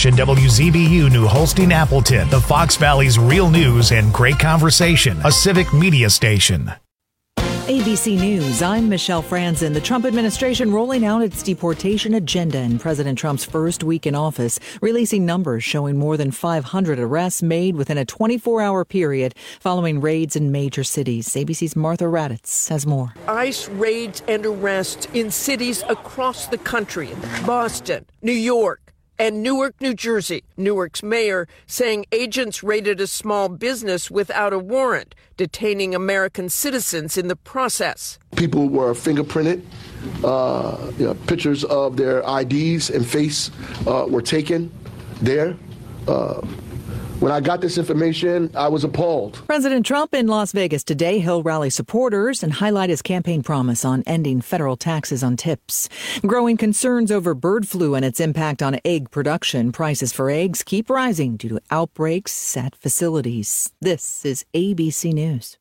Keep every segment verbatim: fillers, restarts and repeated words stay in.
Station W Z B U New Holstein Appleton, the Fox Valley's real news and great conversation, a civic media station. A B C News, I'm Michelle Franzen. The Trump administration rolling out its deportation agenda in President Trump's first week in office, releasing numbers showing more than five hundred arrests made within a twenty-four hour period following raids in major cities. A B C's Martha Raddatz has more. ICE raids and arrests in cities across the country, Boston, New York, and Newark, New Jersey. Newark's mayor saying agents raided a small business without a warrant, detaining American citizens in the process. People were fingerprinted. Uh, you know, pictures of their I Ds and face uh, were taken there. Uh, When I got this information, I was appalled. President Trump in Las Vegas today. He'll rally supporters and highlight his campaign promise on ending federal taxes on tips. Growing concerns over bird flu and its impact on egg production. Prices for eggs keep rising due to outbreaks at facilities. This is A B C News.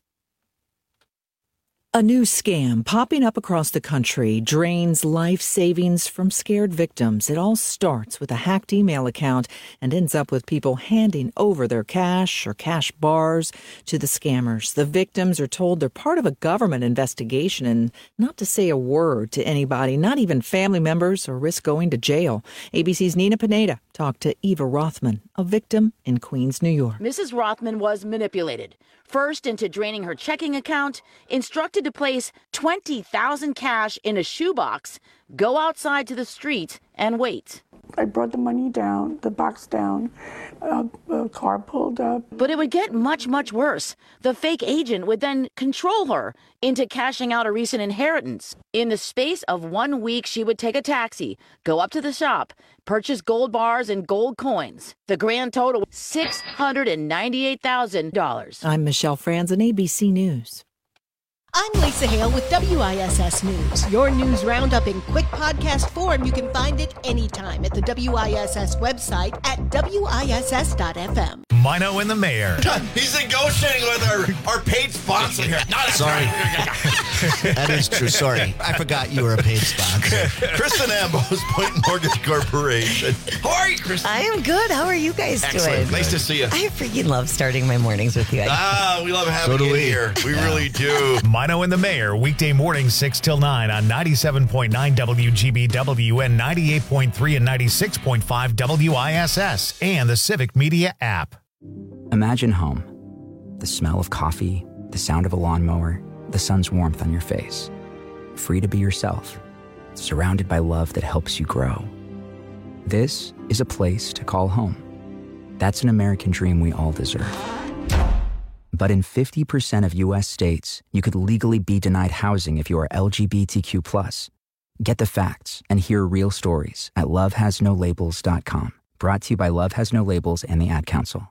A new scam popping up across the country drains life savings from scared victims. It all starts with a hacked email account and ends up with people handing over their cash or cash bars to the scammers. The victims are told they're part of a government investigation and not to say a word to anybody, not even family members, or risk going to jail. A B C's Nina Pineda talked to Eva Rothman, a victim in Queens, New York. Missus Rothman was manipulated, first into draining her checking account, instructed to place twenty thousand cash in a shoebox, go outside to the street and wait. I brought the money down, the box down, uh, a car pulled up. But it would get much, much worse. The fake agent would then control her into cashing out a recent inheritance. In the space of one week, she would take a taxi, go up to the shop, purchase gold bars and gold coins. The grand total, six hundred ninety-eight thousand dollars. I'm Michelle Franzen, A B C News. I'm Lisa Hale with W I S S News. Your news roundup in quick podcast form. You can find it anytime at the W I S S website at W I S S dot F M. Mino and the Mayor. He's negotiating with our, our paid sponsor here. Not Sorry. That is true. Sorry. I forgot you were a paid sponsor. Kristen Ambos, Point Mortgage Corporation. How are you, Kristen? I am good. How are you guys Excellent. doing? Nice to see you. I freaking love starting my mornings with you. Ah, we love having So you do we. here. We Yeah. really do. Mino and the Mayor, weekday mornings six till nine on ninety-seven point nine W G B W and ninety-eight point three and ninety-six point five W I S S and the Civic Media app. Imagine home. The smell of coffee, the sound of a lawnmower, the sun's warmth on your face. Free to be yourself, surrounded by love that helps you grow. This is a place to call home. That's an American dream we all deserve. But in fifty percent of U S states, you could legally be denied housing if you are L G B T Q plus. Get the facts and hear real stories at love has no labels dot com. Brought to you by Love Has No Labels and the Ad Council.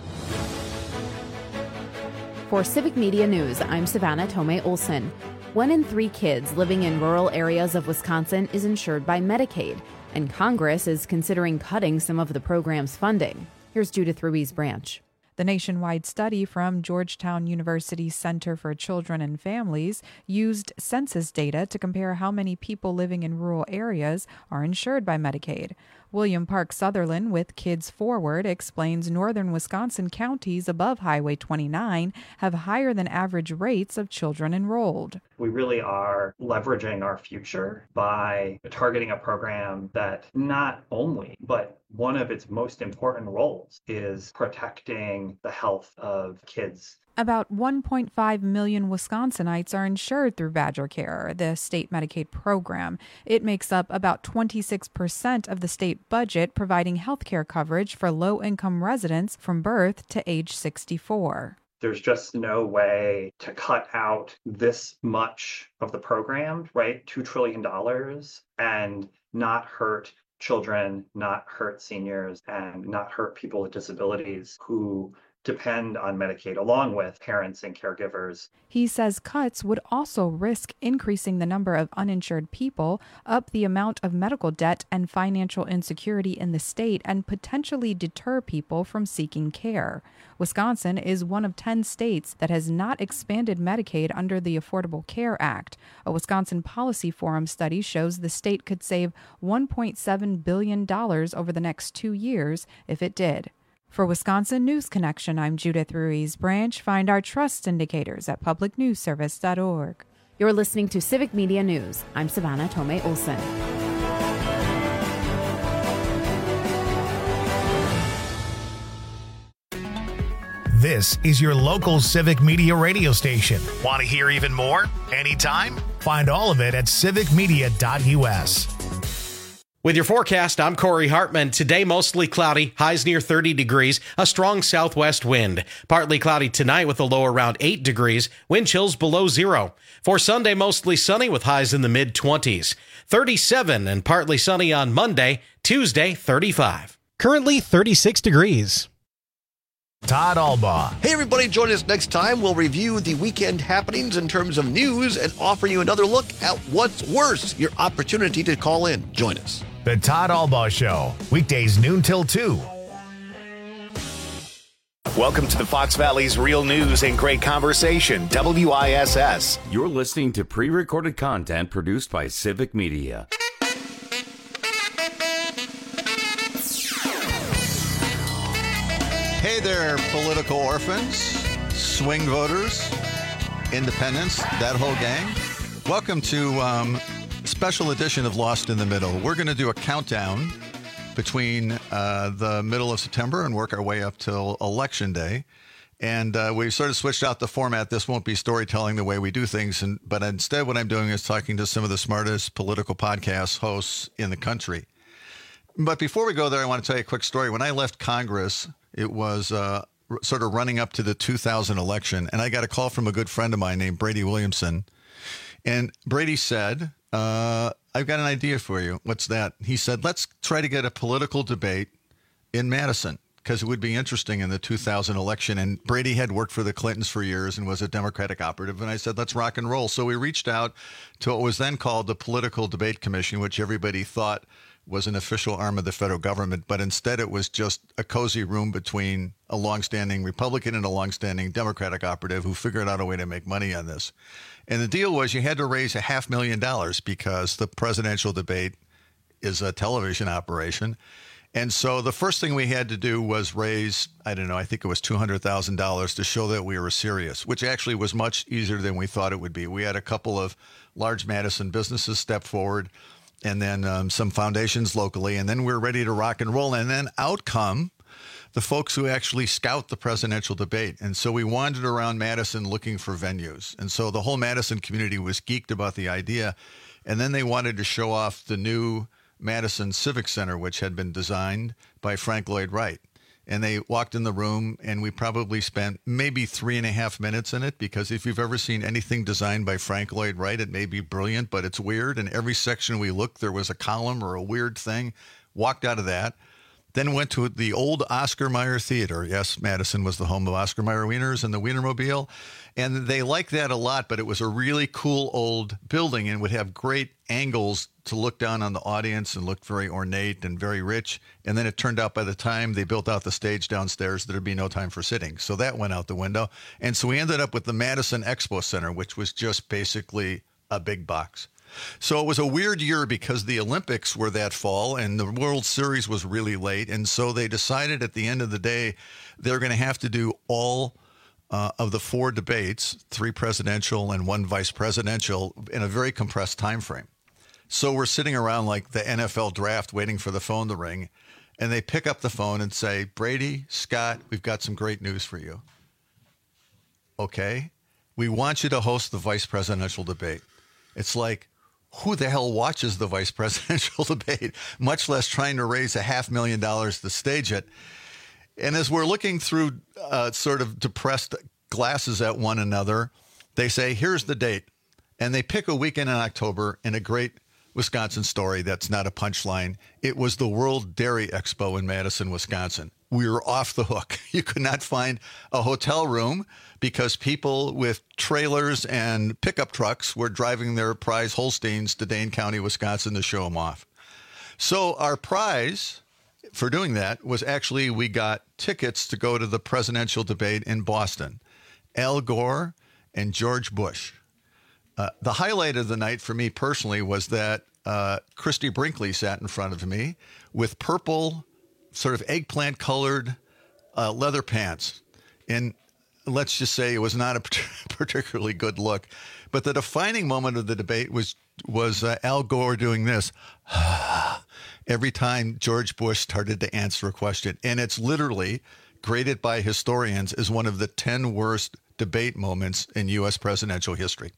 For Civic Media News, I'm Savannah Tomei Olson. One in three kids living in rural areas of Wisconsin is insured by Medicaid, and Congress is considering cutting some of the program's funding. Here's Judith Ruiz-Branch. The nationwide study from Georgetown University Center for Children and Families used census data to compare how many people living in rural areas are insured by Medicaid. William Park Sutherland with Kids Forward explains northern Wisconsin counties above Highway twenty-nine have higher than average rates of children enrolled. We really are leveraging our future by targeting a program that not only, but one of its most important roles is protecting the health of kids. About one point five million Wisconsinites are insured through Badger Care, the state Medicaid program. It makes up about twenty-six percent of the state budget, providing health care coverage for low-income residents from birth to age sixty-four. There's just no way to cut out this much of the program, right? two trillion dollars, and not hurt children, not hurt seniors, and not hurt people with disabilities who depend on Medicaid, along with parents and caregivers. He says cuts would also risk increasing the number of uninsured people, up the amount of medical debt and financial insecurity in the state, and potentially deter people from seeking care. Wisconsin is one of ten states that has not expanded Medicaid under the Affordable Care Act. A Wisconsin Policy Forum study shows the state could save one point seven billion dollars over the next two years if it did. For Wisconsin News Connection, I'm Judith Ruiz Branch. Find our trust indicators at public news service dot org. You're listening to Civic Media News. I'm Savannah Tomei Olson. This is your local Civic Media radio station. Want to hear even more? Anytime? Find all of it at civic media dot u s. With your forecast, I'm Corey Hartman. Today, mostly cloudy, highs near thirty degrees, a strong southwest wind. Partly cloudy tonight with a low around eight degrees, wind chills below zero. For Sunday, mostly sunny with highs in the mid-twenties. thirty-seven and partly sunny on Monday, Tuesday, thirty-five. Currently thirty-six degrees. Todd Albaugh. Hey, everybody, join us next time. We'll review the weekend happenings in terms of news and offer you another look at what's worse, your opportunity to call in. Join us. The Todd Albaugh Show, weekdays noon till two. Welcome to the Fox Valley's Real News and Great Conversation, W I S S. You're listening to pre-recorded content produced by Civic Media. Hey there, political orphans, swing voters, independents, that whole gang. Welcome to um, special edition of Lost in the Middle. We're going to do a countdown between uh, the middle of September and work our way up till Election Day. And uh, we sort of switched out the format. This won't be storytelling the way we do things, and, but instead what I'm doing is talking to some of the smartest political podcast hosts in the country. But before we go there, I want to tell you a quick story. When I left Congress, it was uh, r- sort of running up to the two thousand election, and I got a call from a good friend of mine named Brady Williamson. And Brady said, uh, I've got an idea for you. What's that? He said, let's try to get a political debate in Madison, because it would be interesting in the two thousand election. And Brady had worked for the Clintons for years and was a Democratic operative. And I said, let's rock and roll. So we reached out to what was then called the Political Debate Commission, which everybody thought was an official arm of the federal government, but instead it was just a cozy room between a longstanding Republican and a longstanding Democratic operative who figured out a way to make money on this. And the deal was you had to raise a half million dollars because the presidential debate is a television operation. And so the first thing we had to do was raise, I don't know, I think it was two hundred thousand dollars to show that we were serious, which actually was much easier than we thought it would be. We had a couple of large Madison businesses step forward, and then um, some foundations locally, and then we're ready to rock and roll. And then out come the folks who actually scout the presidential debate. And so we wandered around Madison looking for venues. And so the whole Madison community was geeked about the idea. And then they wanted to show off the new Madison Civic Center, which had been designed by Frank Lloyd Wright. And they walked in the room, and we probably spent maybe three and a half minutes in it, because if you've ever seen anything designed by Frank Lloyd Wright, it may be brilliant, but it's weird. And every section we looked, there was a column or a weird thing. Walked out of that. Then went to the old Oscar Mayer Theater. Yes, Madison was the home of Oscar Mayer Wieners and the Wienermobile. And they liked that a lot, but it was a really cool old building and would have great angles to look down on the audience and looked very ornate and very rich. And then it turned out by the time they built out the stage downstairs, there'd be no time for sitting. So that went out the window. And so we ended up with the Madison Expo Center, which was just basically a big box. So it was a weird year because the Olympics were that fall and the World Series was really late. And so they decided at the end of the day, they're going to have to do all uh, of the four debates, three presidential and one vice presidential, in a very compressed time frame. So we're sitting around like the N F L draft waiting for the phone to ring. And they pick up the phone and say, Brady, Scott, we've got some great news for you. Okay. We want you to host the vice presidential debate. It's like, who the hell watches the vice presidential debate, much less trying to raise a half million dollars to stage it? And as we're looking through uh, sort of depressed glasses at one another, they say, here's the date. And they pick a weekend in October in a great Wisconsin story that's not a punchline. It was the World Dairy Expo in Madison, Wisconsin. We were off the hook. You could not find a hotel room because people with trailers and pickup trucks were driving their prize Holsteins to Dane County, Wisconsin to show them off. So our prize for doing that was actually we got tickets to go to the presidential debate in Boston. Al Gore and George Bush. Uh, the highlight of the night for me personally was that uh, Christy Brinkley sat in front of me with purple, sort of eggplant-colored uh, leather pants. And let's just say it was not a particularly good look. But the defining moment of the debate was was uh, Al Gore doing this every time George Bush started to answer a question. And it's literally graded by historians as one of the ten worst debate moments in U S presidential history.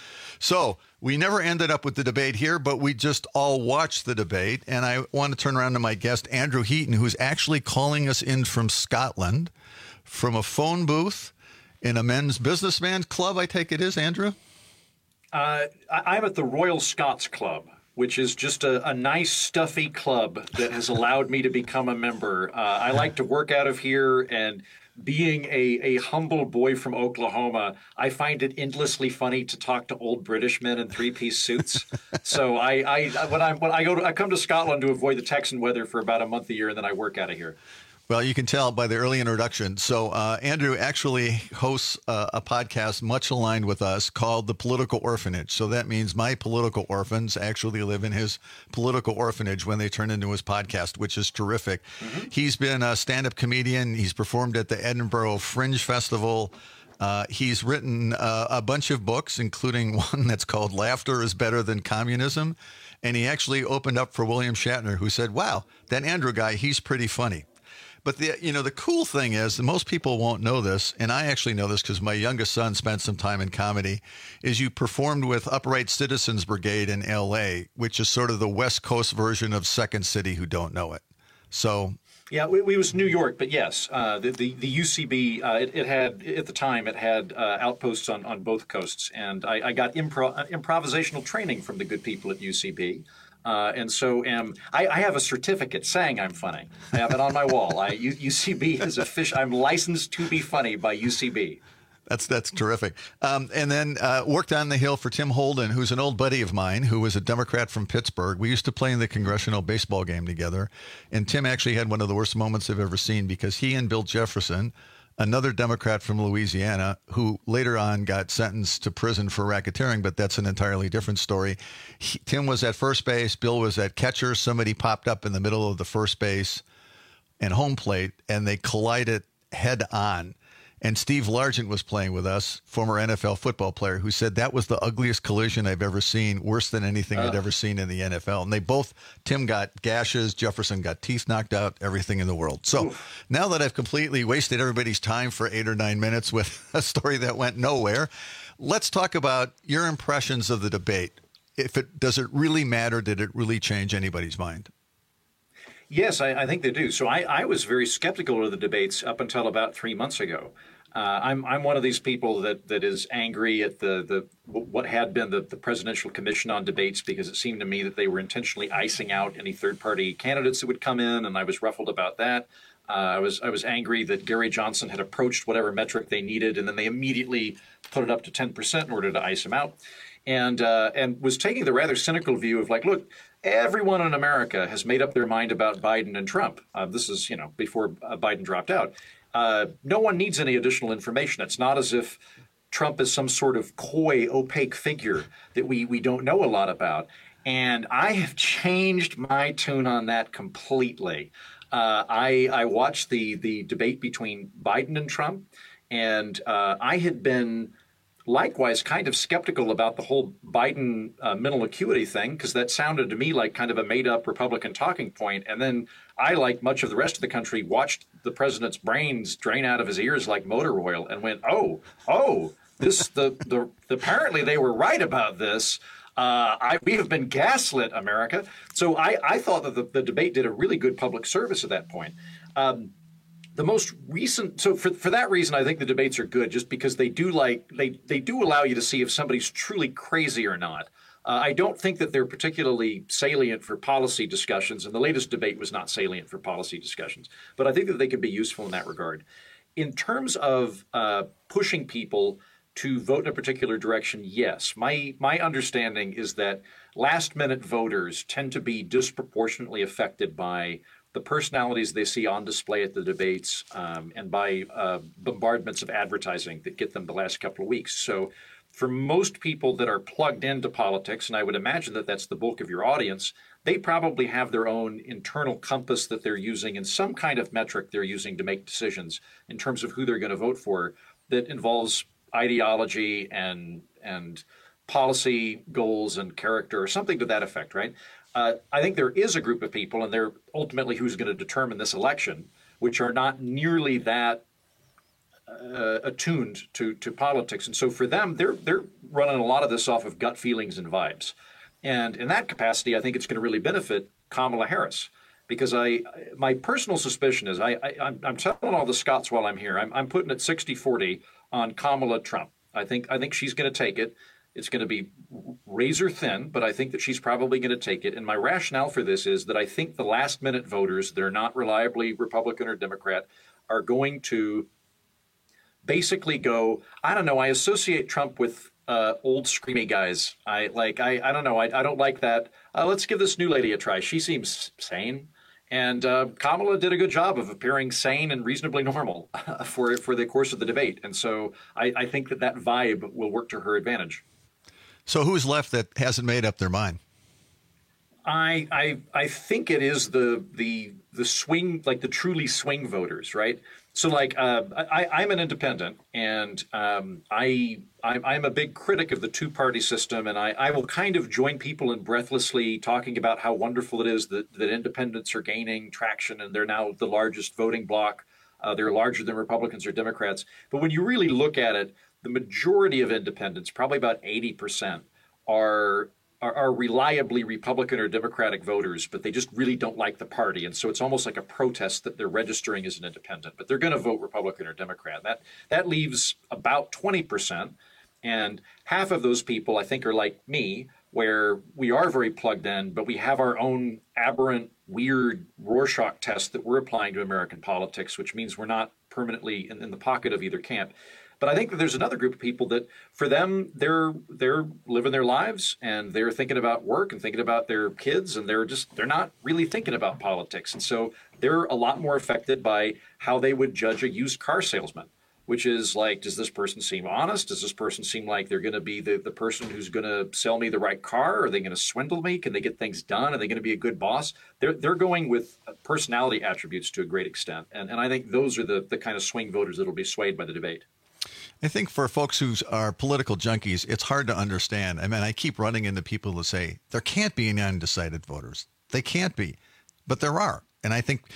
So we never ended up with the debate here, but we just all watched the debate. And I want to turn around to my guest, Andrew Heaton, who's actually calling us in from Scotland, from a phone booth in a men's businessman club, I take it is, Andrew? Uh, I'm at the Royal Scots Club, which is just a, a nice, stuffy club that has allowed me to become a member. Uh, I like to work out of here, and being a, a humble boy from Oklahoma, I find it endlessly funny to talk to old British men in three-piece suits. So I, I when I when I go to, I come to Scotland to avoid the Texan weather for about a month a year, and then I work out of here. Well, you can tell by the early introduction. So uh, Andrew actually hosts uh, a podcast much aligned with us called The Political Orphanage. So that means my political orphans actually live in his political orphanage when they turn into his podcast, which is terrific. Mm-hmm. He's been a stand-up comedian. He's performed at the Edinburgh Fringe Festival. Uh, he's written uh, a bunch of books, including one that's called Laughter is Better Than Communism. And he actually opened up for William Shatner, who said, wow, that Andrew guy, he's pretty funny. But the you know the cool thing is that most people won't know this, and I actually know this because my youngest son spent some time in comedy, is you performed with Upright Citizens Brigade in L A, which is sort of the West Coast version of Second City who don't know it. So yeah, we, we was New York, but yes, uh, the, the the U C B uh, it, it had at the time it had uh, outposts on, on both coasts, and I, I got impro- improvisational training from the good people at U C B. Uh, and so am I, I have a certificate saying I'm funny. I have it on my wall. I, U, UCB is official. I'm licensed to be funny by U C B. That's that's terrific. Um, and then uh, worked on the Hill for Tim Holden, who's an old buddy of mine, who was a Democrat from Pittsburgh. We used to play in the congressional baseball game together. And Tim actually had one of the worst moments I've ever seen because he and Bill Jefferson, another Democrat from Louisiana, who later on got sentenced to prison for racketeering, but that's an entirely different story. He, Tim was at first base. Bill was at catcher. Somebody popped up in the middle of the first base and home plate, and they collided head on. And Steve Largent was playing with us, former N F L football player, who said that was the ugliest collision I've ever seen, worse than anything uh. I'd ever seen in the N F L. And they both, Tim got gashes, Jefferson got teeth knocked out, everything in the world. So Oof. Now that I've completely wasted everybody's time for eight or nine minutes with a story that went nowhere, let's talk about your impressions of the debate. If it does it really matter? Did it really change anybody's mind? Yes, I, I think they do. So I, I was very skeptical of the debates up until about three months ago. Uh, I'm I'm one of these people that, that is angry at the, the what had been the, the Presidential Commission on Debates, because it seemed to me that they were intentionally icing out any third-party candidates that would come in, and I was ruffled about that. Uh, I was I was angry that Gary Johnson had approached whatever metric they needed, and then they immediately put it up to ten percent in order to ice him out, and uh, and was taking the rather cynical view of like, look, everyone in America has made up their mind about Biden and Trump. Uh, this is, you know, before uh, Biden dropped out. Uh, no one needs any additional information. It's not as if Trump is some sort of coy, opaque figure that we, we don't know a lot about. And I have changed my tune on that completely. Uh, I, I watched the, the debate between Biden and Trump, and uh, I had been likewise kind of skeptical about the whole Biden uh, mental acuity thing, because that sounded to me like kind of a made-up Republican talking point. And then I, like much of the rest of the country, watched the president's brains drain out of his ears like motor oil and went, oh, oh, this the, the, the apparently they were right about this. Uh, I, we have been gaslit, America. So I, I thought that the, the debate did a really good public service at that point. Um, The most recent, so for for that reason, I think the debates are good, just because they do like they they do allow you to see if somebody's truly crazy or not. Uh, I don't think that they're particularly salient for policy discussions, and the latest debate was not salient for policy discussions. But I think that they could be useful in that regard. In terms of uh, pushing people to vote in a particular direction, yes. My my understanding is that last-minute voters tend to be disproportionately affected by the personalities they see on display at the debates um, and by uh, bombardments of advertising that get them the last couple of weeks. So for most people that are plugged into politics, and I would imagine that that's the bulk of your audience, they probably have their own internal compass that they're using and some kind of metric they're using to make decisions in terms of who they're going to vote for that involves ideology and and policy goals and character or something to that effect, right? Uh, I think there is a group of people, and they're ultimately who's going to determine this election, which are not nearly that uh, attuned to to politics. And so for them, they're they're running a lot of this off of gut feelings and vibes. And in that capacity, I think it's going to really benefit Kamala Harris. Because I, my personal suspicion is, I, I, I'm, I'm telling all the Scots while I'm here, I'm, I'm putting it sixty forty on Kamala Trump. I think I think she's going to take it. It's going to be razor thin, but I think that she's probably going to take it. And my rationale for this is that I think the last minute voters that are not reliably Republican or Democrat are going to basically go, I don't know, I associate Trump with uh, old screamy guys. I like, I, I don't know, I, I don't like that. Uh, let's give this new lady a try. She seems sane. And uh, Kamala did a good job of appearing sane and reasonably normal for for the course of the debate. And so I, I think that that vibe will work to her advantage. So who's left that hasn't made up their mind? I I I think it is the the the swing, like the truly swing voters, right? So like uh, I, I'm an independent, and um, I I'm a big critic of the two-party system, and I, I will kind of join people in breathlessly talking about how wonderful it is that, that independents are gaining traction, and they're now the largest voting bloc. Uh, they're larger than Republicans or Democrats. But when you really look at it, the majority of independents, probably about eighty percent, are Are, are reliably Republican or Democratic voters, but they just really don't like the party. And so it's almost like a protest that they're registering as an independent, but they're going to vote Republican or Democrat. That that leaves about twenty percent. And half of those people, I think, are like me, where we are very plugged in, but we have our own aberrant, weird Rorschach test that we're applying to American politics, which means we're not permanently in, in the pocket of either camp. But I think that there's another group of people that, for them, they're they're living their lives and they're thinking about work and thinking about their kids, and they're just they're not really thinking about politics. And so they're a lot more affected by how they would judge a used car salesman, which is like, does this person seem honest? Does this person seem like they're going to be the, the person who's going to sell me the right car? Are they going to swindle me? Can they get things done? Are they going to be a good boss? They're they're going with personality attributes to a great extent. And and I think those are the the kind of swing voters that will be swayed by the debate. I think for folks who are political junkies, it's hard to understand. I mean, I keep running into people who say there can't be any undecided voters. They can't be, but there are. And I think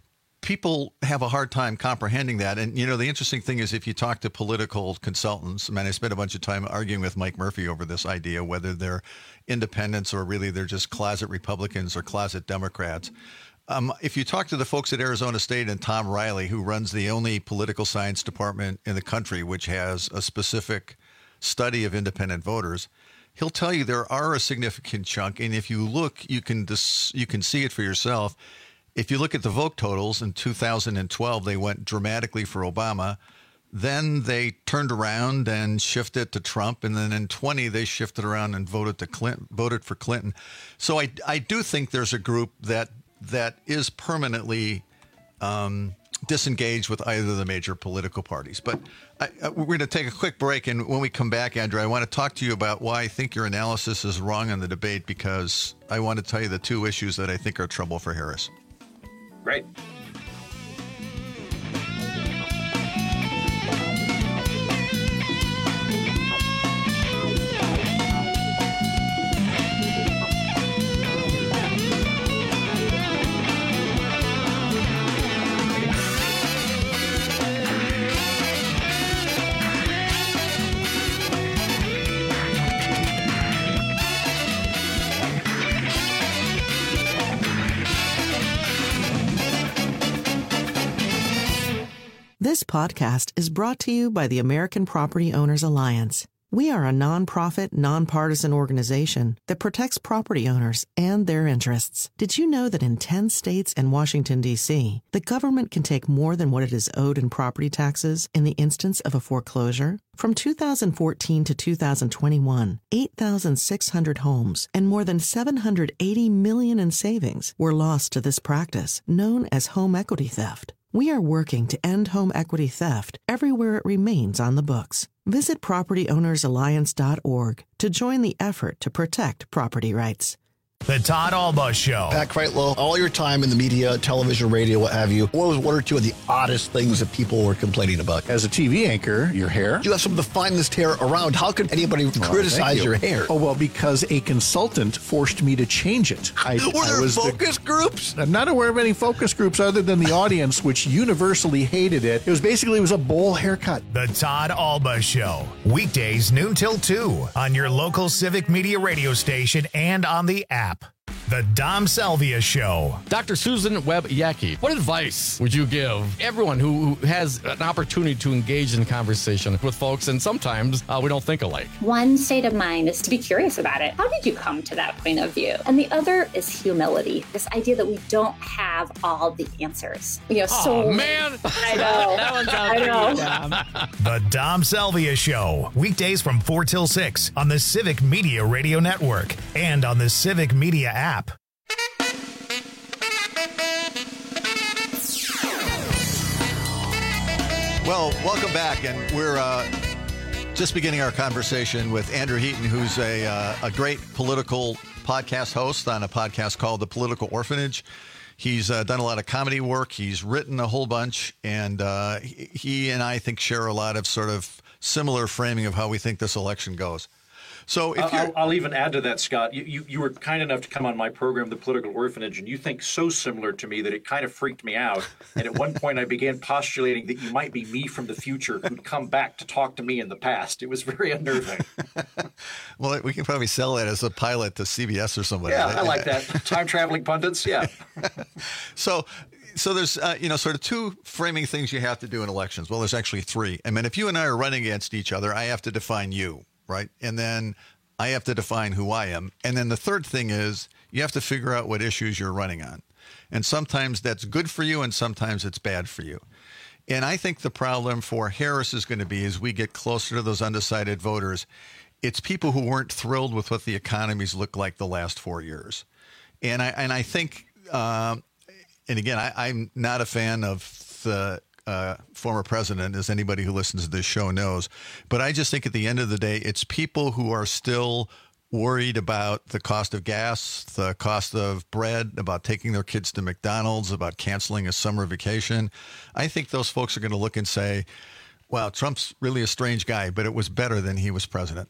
people have a hard time comprehending that. And, you know, the interesting thing is if you talk to political consultants, I mean, I spent a bunch of time arguing with Mike Murphy over this idea, whether they're independents or really they're just closet Republicans or closet Democrats. Um, if you talk to the folks at Arizona State and Tom Riley, who runs the only political science department in the country which has a specific study of independent voters, he'll tell you there are a significant chunk. And if you look, you can dis- you can see it for yourself. If you look at the vote totals in two thousand twelve, they went dramatically for Obama. Then they turned around and shifted to Trump. And then in twenty, they shifted around and voted to Clinton, voted for Clinton. So I, I do think there's a group that that is permanently um, disengaged with either of the major political parties. But I, I, we're going to take a quick break. And when we come back, Andrew, I want to talk to you about why I think your analysis is wrong on the debate, because I want to tell you the two issues that I think are trouble for Harris. Right. This podcast is brought to you by the American Property Owners Alliance. We are a nonprofit, nonpartisan organization that protects property owners and their interests. Did you know that in ten states and Washington, D C, the government can take more than what it is owed in property taxes in the instance of a foreclosure? From two thousand fourteen to two thousand twenty-one, eight thousand six hundred homes and more than seven hundred eighty million dollars in savings were lost to this practice, known as home equity theft. We are working to end home equity theft everywhere it remains on the books. Visit property owners alliance dot org to join the effort to protect property rights. The Todd Alba Show. Pat Kreitlow, all your time in the media, television, radio, what have you, what was one or two of the oddest things that people were complaining about? As a T V anchor, your hair. You have some of the finest hair around. How could anybody well, criticize you. your hair? Oh, well, because a consultant forced me to change it. I, were there I was focus the, groups? I'm not aware of any focus groups other than the audience, which universally hated it. It was basically, it was a bowl haircut. The Todd Alba Show. Weekdays noon till two on your local Civic Media radio station and on the app. The Dom Salvia Show. Doctor Susan Webb-Yackey, what advice would you give everyone who, who has an opportunity to engage in conversation with folks, and sometimes uh, we don't think alike? One state of mind is to be curious about it. How did you come to that point of view? And the other is humility, this idea that we don't have all the answers. You know, oh, so man. I know. That one's out I know. The Dom Salvia Show. Weekdays from four till six on the Civic Media Radio Network and on the Civic Media app. Well, welcome back, and we're uh, just beginning our conversation with Andrew Heaton, who's a uh, a great political podcast host on a podcast called The Political Orphanage. He's uh, done a lot of comedy work. He's written a whole bunch, and uh, he, he and I think share a lot of sort of similar framing of how we think this election goes. So if I'll, I'll even add to that, Scott. You, you you were kind enough to come on my program, The Political Orphanage, and you think so similar to me that it kind of freaked me out. And at one point, I began postulating that you might be me from the future who'd come back to talk to me in the past. It was very unnerving. Well, we can probably sell that as a pilot to C B S or somebody. Yeah, I like that. Time-traveling pundits, yeah. So... So there's, uh, you know, sort of two framing things you have to do in elections. Well, there's actually three. I mean, if you and I are running against each other, I have to define you, right? And then I have to define who I am. And then the third thing is you have to figure out what issues you're running on. And sometimes that's good for you and sometimes it's bad for you. And I think the problem for Harris is going to be as we get closer to those undecided voters, it's people who weren't thrilled with what the economies looked like the last four years. And I, and I think... Uh, And again, I, I'm not a fan of the uh, former president, as anybody who listens to this show knows. But I just think at the end of the day, it's people who are still worried about the cost of gas, the cost of bread, about taking their kids to McDonald's, about canceling a summer vacation. I think those folks are going to look and say, wow, Trump's really a strange guy, but it was better than he was president.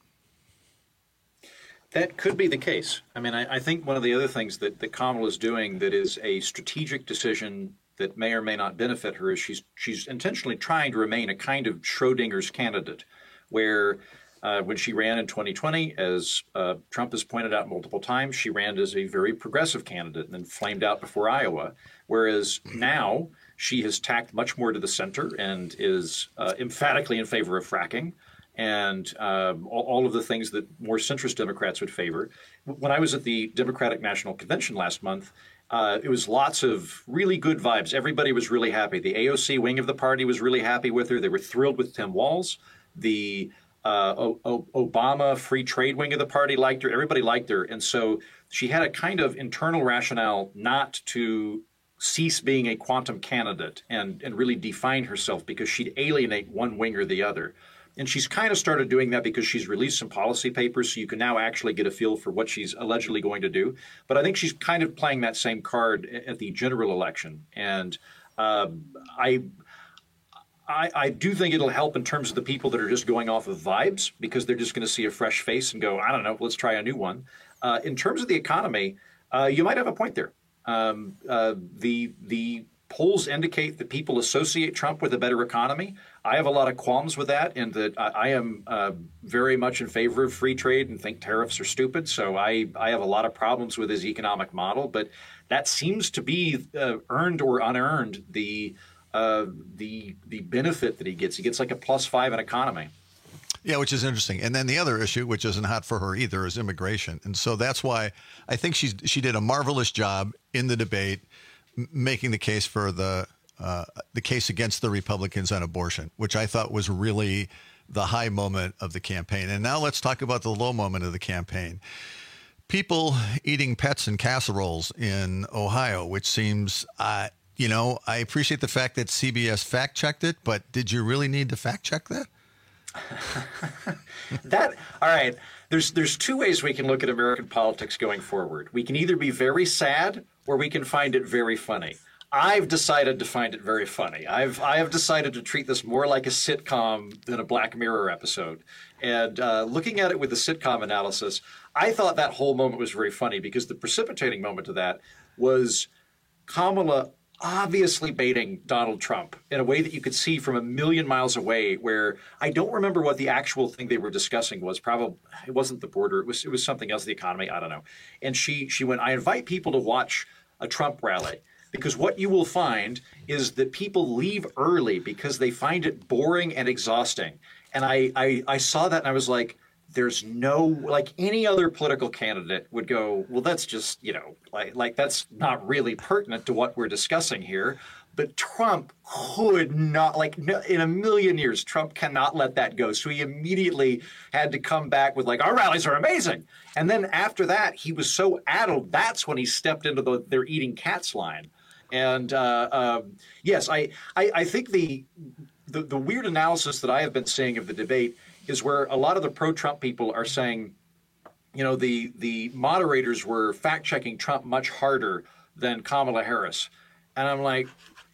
That could be the case. I mean, I, I think one of the other things that, that Kamala is doing that is a strategic decision that may or may not benefit her is she's she's intentionally trying to remain a kind of Schrodinger's candidate, where uh, when she ran in twenty twenty, as uh, Trump has pointed out multiple times, she ran as a very progressive candidate and then flamed out before Iowa, whereas now she has tacked much more to the center and is uh, emphatically in favor of fracking. And um, all, all of the things that more centrist Democrats would favor. When I was at the Democratic National Convention last month, uh, it was lots of really good vibes. Everybody was really happy. The A O C wing of the party was really happy with her. They were thrilled with Tim Walz. The uh, o- o- Obama free trade wing of the party liked her. Everybody liked her. And so she had a kind of internal rationale not to cease being a quantum candidate and, and really define herself because she'd alienate one wing or the other. And she's kind of started doing that because she's released some policy papers, so you can now actually get a feel for what she's allegedly going to do. But I think she's kind of playing that same card at the general election. And uh, I, I, I do think it'll help in terms of the people that are just going off of vibes because they're just going to see a fresh face and go, I don't know, let's try a new one. Uh, in terms of the economy, uh, you might have a point there. Um, uh, the the polls indicate that people associate Trump with a better economy. I have a lot of qualms with that, and that I, I am uh, very much in favor of free trade and think tariffs are stupid. So I, I have a lot of problems with his economic model, but that seems to be uh, earned or unearned the uh, the the benefit that he gets. He gets like a plus five in economy. Yeah, which is interesting. And then the other issue, which isn't hot for her either, is immigration. And so that's why I think she's she did a marvelous job in the debate, m- making the case for the uh, the case against the Republicans on abortion, which I thought was really the high moment of the campaign. And now let's talk about the low moment of the campaign. People eating pets in casseroles in Ohio, which seems, uh, you know, I appreciate the fact that C B S fact-checked it, but did you really need to fact-check that? That all right. There's there's two ways we can look at American politics going forward. We can either be very sad or we can find it very funny. I've decided to find it very funny. I've I have decided to treat this more like a sitcom than a Black Mirror episode. And uh, looking at it with the sitcom analysis, I thought that whole moment was very funny because the precipitating moment of that was Kamala obviously baiting Donald Trump in a way that you could see from a million miles away, where I don't remember what the actual thing they were discussing was. Probably it wasn't the border. It was it was something else, the economy. I don't know. And she she went, I invite people to watch a Trump rally because what you will find is that people leave early because they find it boring and exhausting. And I I, I saw that and I was like, there's no, like any other political candidate would go, well, that's just, you know, like, like that's not really pertinent to what we're discussing here. But Trump could not, like no, in a million years, Trump cannot let that go. So he immediately had to come back with like, our rallies are amazing. And then after that, he was so addled. That's when he stepped into the they're eating cats line. And uh, um, yes, I, I, I think the, the the weird analysis that I have been seeing of the debate is where a lot of the pro-Trump people are saying, you know, the the moderators were fact-checking Trump much harder than Kamala Harris. And I'm like,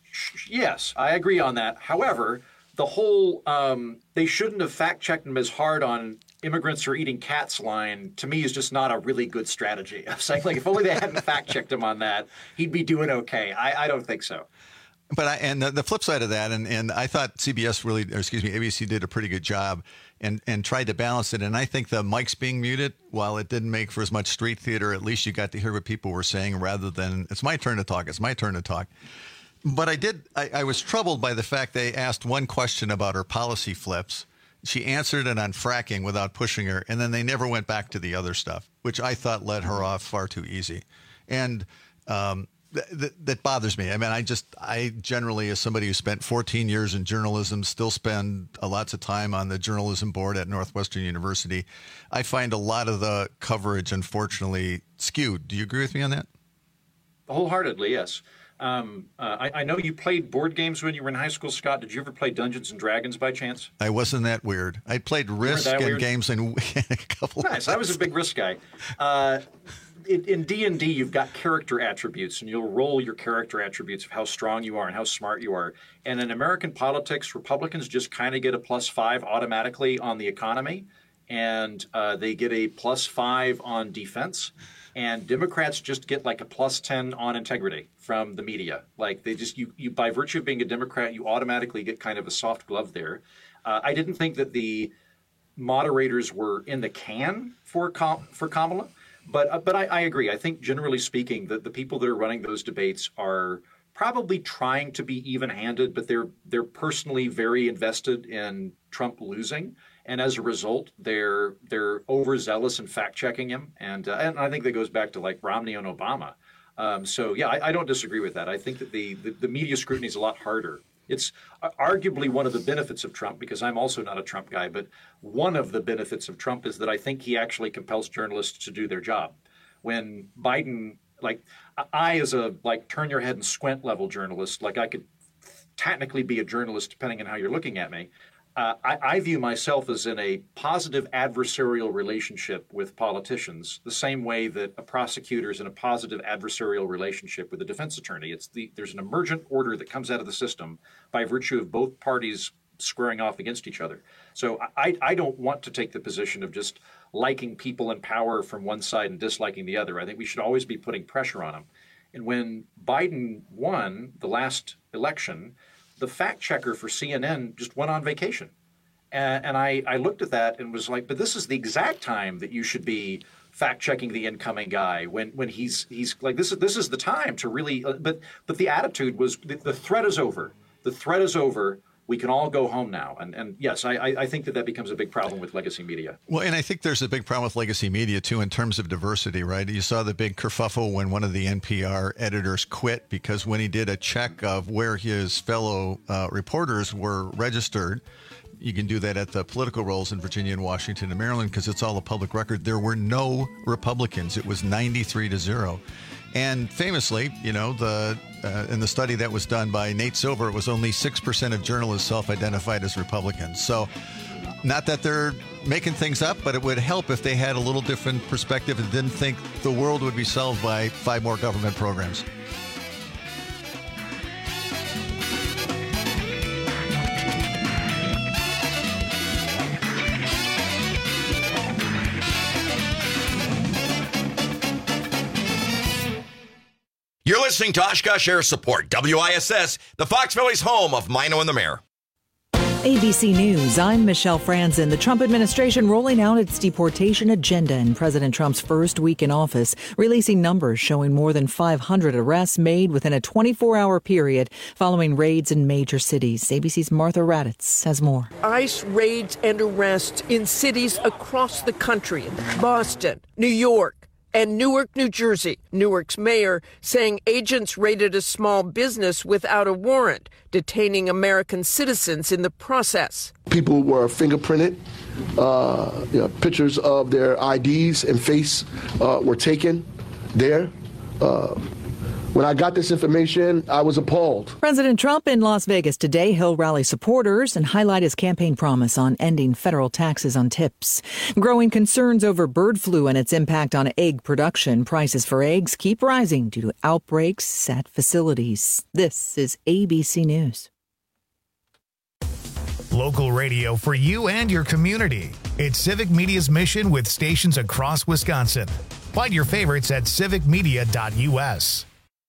yes, I agree on that. However, the whole um, they shouldn't have fact-checked him as hard on immigrants are eating cats line, to me, is just not a really good strategy. I'm saying, like, if only they hadn't fact-checked him on that, he'd be doing okay. I, I don't think so. But I, and the, the flip side of that, and, and I thought C B S really, or excuse me, A B C did a pretty good job and, and tried to balance it. And I think the mics being muted, while it didn't make for as much street theater, at least you got to hear what people were saying rather than, it's my turn to talk, it's my turn to talk. But I did, I, I was troubled by the fact they asked one question about her policy flips. She answered it on fracking without pushing her, and then they never went back to the other stuff, which I thought led her off far too easy. And um, th- th- that bothers me. I mean, I just, I generally, as somebody who spent fourteen years in journalism, still spend a lots of time on the journalism board at Northwestern University. I find a lot of the coverage, unfortunately, skewed. Do you agree with me on that? Wholeheartedly, yes. Um, uh, I, I know you played board games when you were in high school, Scott. Did you ever play Dungeons and Dragons by chance? I wasn't that weird. I played Risk and weird? games and a couple nice. of I was a big Risk guy. Uh, in, in D and D, you've got character attributes, and you'll roll your character attributes of how strong you are and how smart you are. And in American politics, Republicans just kind of get a plus five automatically on the economy, and uh, they get a plus five on defense. And Democrats just get like a plus ten on integrity from the media. Like they just, you, you by virtue of being a Democrat, you automatically get kind of a soft glove there. Uh, I didn't think that the moderators were in the can for Kam- for Kamala, but uh, but I, I agree. I think generally speaking, that the people that are running those debates are probably trying to be even-handed, but they're they're personally very invested in Trump losing. And as a result, they're they're overzealous in fact-checking him. And, uh, and I think that goes back to like Romney and Obama. Um, so, yeah, I, I don't disagree with that. I think that the, the, the media scrutiny is a lot harder. It's arguably one of the benefits of Trump, because I'm also not a Trump guy, but one of the benefits of Trump is that I think he actually compels journalists to do their job. When Biden, like I as a like turn your head and squint level journalist, like I could technically be a journalist depending on how you're looking at me. Uh, I, I view myself as in a positive adversarial relationship with politicians, the same way that a prosecutor is in a positive adversarial relationship with a defense attorney. It's the there's an emergent order that comes out of the system by virtue of both parties squaring off against each other. So I, I don't want to take the position of just liking people in power from one side and disliking the other. I think we should always be putting pressure on them. And when Biden won the last election, the fact checker for C N N just went on vacation. And, and I, I looked at that and was like, but this is the exact time that you should be fact checking the incoming guy when, when he's he's like, this is this is the time to really. Uh, but but the attitude was the, the threat is over. The threat is over. we can all go home now. And, and yes, I, I think that that becomes a big problem with legacy media. Well, and I think there's a big problem with legacy media, too, in terms of diversity, right? You saw the big kerfuffle when one of the N P R editors quit because when he did a check of where his fellow uh, reporters were registered, you can do that at the political roles in Virginia and Washington and Maryland because it's all a public record. There were no Republicans. It was ninety-three to zero. And famously, you know, the uh, in the study that was done by Nate Silver, it was only six percent of journalists self-identified as Republicans. So not that they're making things up, but it would help if they had a little different perspective and didn't think the world would be solved by five more government programs. You're listening to Oshkosh Air Support, W I S S, the Fox Valley's home of Mino and the Mayor. A B C News, I'm Michelle Franzen. The Trump administration rolling out its deportation agenda in President Trump's first week in office, releasing numbers showing more than five hundred arrests made within a twenty-four hour period following raids in major cities. A B C's Martha Raddatz has more. ICE raids and arrests in cities across the country, Boston, New York, and Newark, New Jersey. Newark's mayor saying agents raided a small business without a warrant, detaining American citizens in the process. People were fingerprinted. Uh, you know, pictures of their I Ds and face uh, were taken there. Uh, When I got this information, I was appalled. President Trump in Las Vegas today. He'll rally supporters and highlight his campaign promise on ending federal taxes on tips. Growing concerns over bird flu and its impact on egg production. Prices for eggs keep rising due to outbreaks at facilities. This is A B C News. Local radio for you and your community. It's Civic Media's mission with stations across Wisconsin. Find your favorites at civic media dot U S.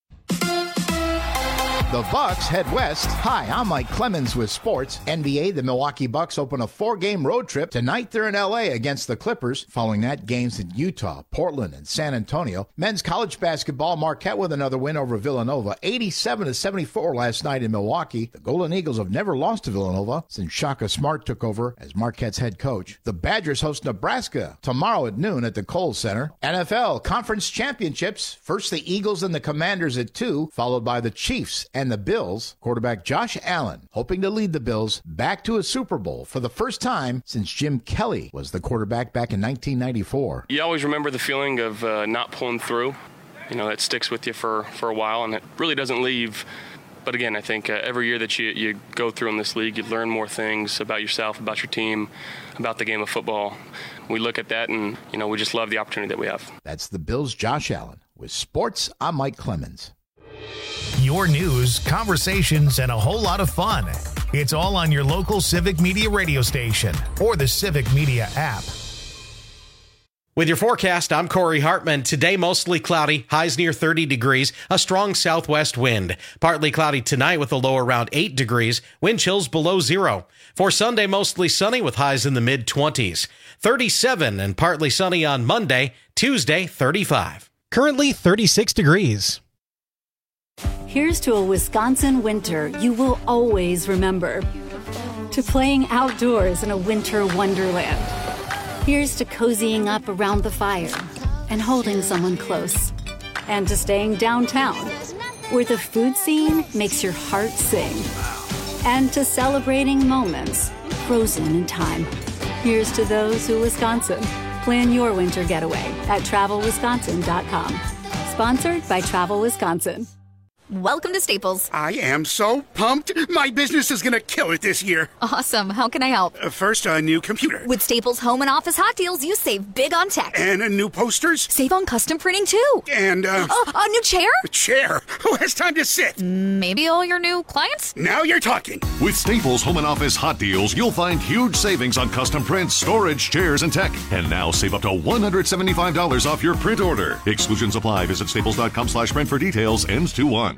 The Bucks head west. Hi, I'm Mike Clemens with sports. N B A, the Milwaukee Bucks open a four-game road trip. Tonight they're in L A against the Clippers. Following that, games in Utah, Portland, and San Antonio. Men's college basketball, Marquette with another win over Villanova. eighty-seven to seventy-four last night in Milwaukee. The Golden Eagles have never lost to Villanova since Shaka Smart took over as Marquette's head coach. The Badgers host Nebraska tomorrow at noon at the Kohl Center. N F L Conference Championships. First the Eagles and the Commanders at two, followed by the Chiefs and the Bills. Quarterback Josh Allen hoping to lead the Bills back to a Super Bowl for the first time since Jim Kelly was the quarterback back in nineteen ninety-four. You always remember the feeling of uh, not pulling through. You know, it sticks with you for, for a while, and it really doesn't leave. But again, I think uh, every year that you, you go through in this league, you learn more things about yourself, about your team, about the game of football. We look at that, and, you know, we just love the opportunity that we have. That's the Bills' Josh Allen. With sports, I'm Mike Clemens. Your news, conversations, and a whole lot of fun. It's all on your local Civic Media radio station or the Civic Media app. With your forecast, I'm Corey Hartman. Today, mostly cloudy, highs near thirty degrees, a strong southwest wind. Partly cloudy tonight with a low around eight degrees, wind chills below zero. For Sunday, mostly sunny with highs in the mid-twenties. thirty-seven and partly sunny on Monday, Tuesday, thirty-five. Currently thirty-six degrees. Here's to a Wisconsin winter you will always remember. To playing outdoors in a winter wonderland. Here's to cozying up around the fire and holding someone close. And to staying downtown, where the food scene makes your heart sing. And to celebrating moments frozen in time. Here's to those who Wisconsin. Plan your winter getaway at travel wisconsin dot com. Sponsored by Travel Wisconsin. Welcome to Staples. I am so pumped. My business is going to kill it this year. Awesome. How can I help? Uh, first, a new computer. With Staples Home and Office Hot Deals, you save big on tech. And uh, new posters. Save on custom printing, too. And, uh... Oh, a new chair? A chair? Who has time to sit? Maybe all your new clients? Now you're talking. With Staples Home and Office Hot Deals, you'll find huge savings on custom prints, storage, chairs, and tech. And now save up to one hundred seventy-five dollars off your print order. Exclusions apply. Visit staples dot com slash print for details. Ends two one.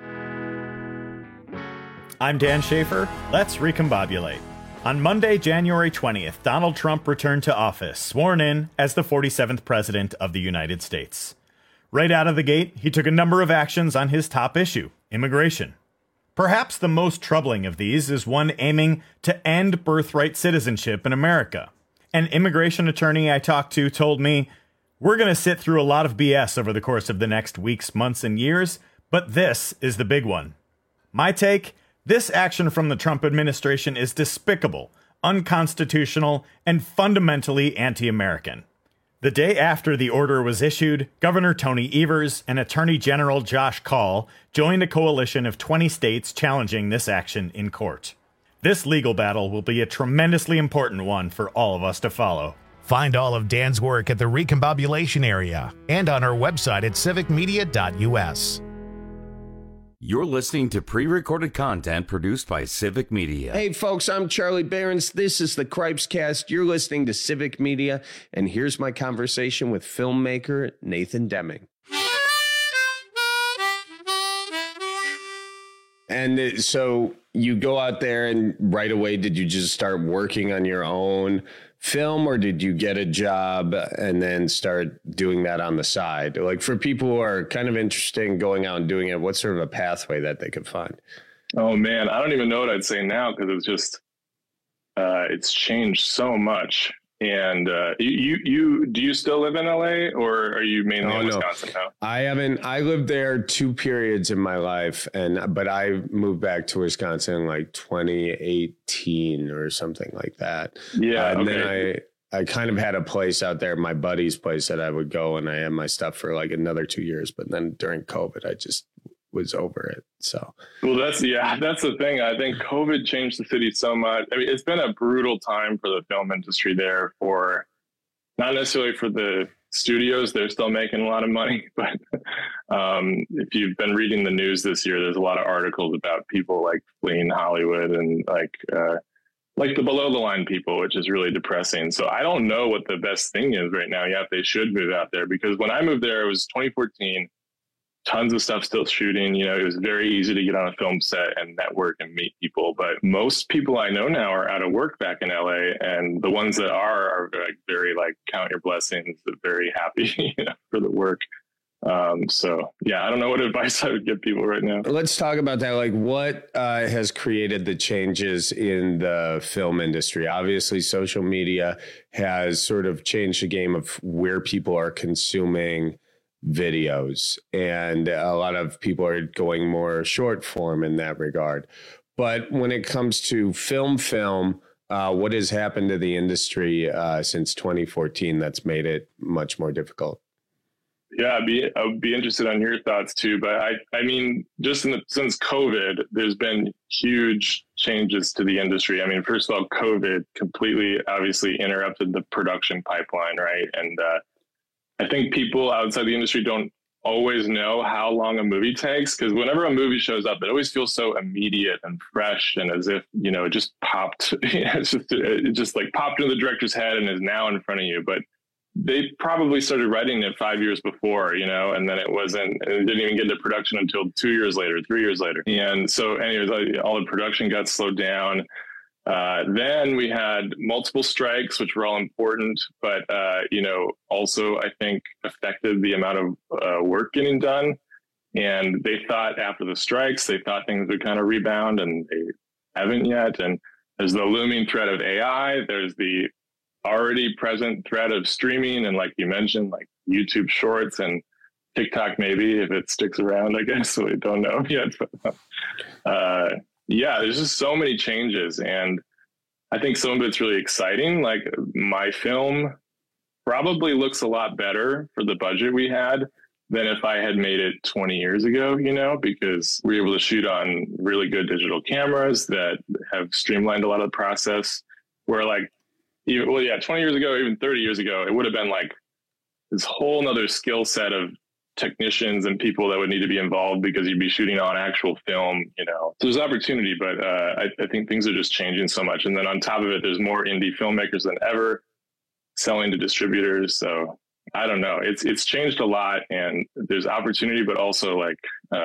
I'm Dan Schaefer. Let's recombobulate. On Monday, January twentieth, Donald Trump returned to office, sworn in as the forty-seventh President of the United States. Right out of the gate, he took a number of actions on his top issue, immigration. Perhaps the most troubling of these is one aiming to end birthright citizenship in America. An immigration attorney I talked to told me, "We're going to sit through a lot of B S over the course of the next weeks, months, and years, but this is the big one." My take? This action from the Trump administration is despicable, unconstitutional, and fundamentally anti-American. The day after the order was issued, Governor Tony Evers and Attorney General Josh Kaul joined a coalition of twenty states challenging this action in court. This legal battle will be a tremendously important one for all of us to follow. Find all of Dan's work at the Recombobulation area and on our website at civic media dot U S. You're listening to pre-recorded content produced by Civic Media. Hey, folks, I'm Charlie Behrens. This is the Cripes Cast. You're listening to Civic Media, and here's my conversation with filmmaker Nathan Deming. And so you go out there and right away, did you just start working on your own film, or did you get a job and then start doing that on the side? Like, for people who are kind of interested in going out and doing it, what's sort of a pathway that they could find? Oh man, I don't even know what I'd say now, because it's just, uh, it's changed so much. And uh, you, you, do you still live in L A, or are you mainly oh, in Wisconsin no. now? I haven't. I lived there two periods in my life, and but I moved back to Wisconsin in like twenty eighteen or something like that. Yeah, uh, and okay. then I, I kind of had a place out there, my buddy's place, that I would go, and I had my stuff for like another two years. But then during COVID, I just was over it. So, well, that's, yeah, that's the thing. I think COVID changed the city so much. I mean, it's been a brutal time for the film industry there, for not necessarily for the studios. They're still making a lot of money, but um, if you've been reading the news this year, there's a lot of articles about people like fleeing Hollywood and like, uh, like the below the line people, which is really depressing. So I don't know what the best thing is right now. Yeah, if they should move out there, because when I moved there, it was twenty fourteen. Tons of stuff still shooting. You know, it was very easy to get on a film set and network and meet people. But most people I know now are out of work back in L A, and the ones that are are like very like count your blessings, very happy, you know, for the work. Um, so yeah, I don't know what advice I would give people right now. Let's talk about that. Like, what uh, has created the changes in the film industry? Obviously, social media has sort of changed the game of where people are consuming videos, and a lot of people are going more short form in that regard. But when it comes to film film, uh, what has happened to the industry uh, since twenty fourteen that's made it much more difficult? Yeah, I'd be, I'd be interested on your thoughts too. But I, I mean, just in the, since COVID, there's been huge changes to the industry. I mean, first of all, COVID completely obviously interrupted the production pipeline, right? And uh, I think people outside the industry don't always know how long a movie takes, because whenever a movie shows up, it always feels so immediate and fresh, and as if, you know, it just popped, it's just, it just like popped into the director's head and is now in front of you. But they probably started writing it five years before, you know, and then it wasn't, it didn't even get into production until two years later, three years later. And so anyways, all the production got slowed down. Uh, then we had multiple strikes, which were all important, but, uh, you know, also I think affected the amount of uh, work getting done. And they thought after the strikes, they thought things would kind of rebound, and they haven't yet. And there's the looming threat of A I. There's the already present threat of streaming. And like you mentioned, like YouTube Shorts and TikTok, maybe if it sticks around, I guess. So we don't know yet. But, uh, yeah, there's just so many changes, and I think some of it's really exciting. Like, my film probably looks a lot better for the budget we had than if I had made it twenty years ago, you know, because we were able to shoot on really good digital cameras that have streamlined a lot of the process, where like, even, well, yeah, twenty years ago, even thirty years ago, it would have been like this whole nother skill set of technicians and people that would need to be involved, because you'd be shooting on actual film, you know. So there's opportunity, but uh, I, I think things are just changing so much. And then on top of it, there's more indie filmmakers than ever selling to distributors. So I don't know. It's it's changed a lot, and there's opportunity, but also like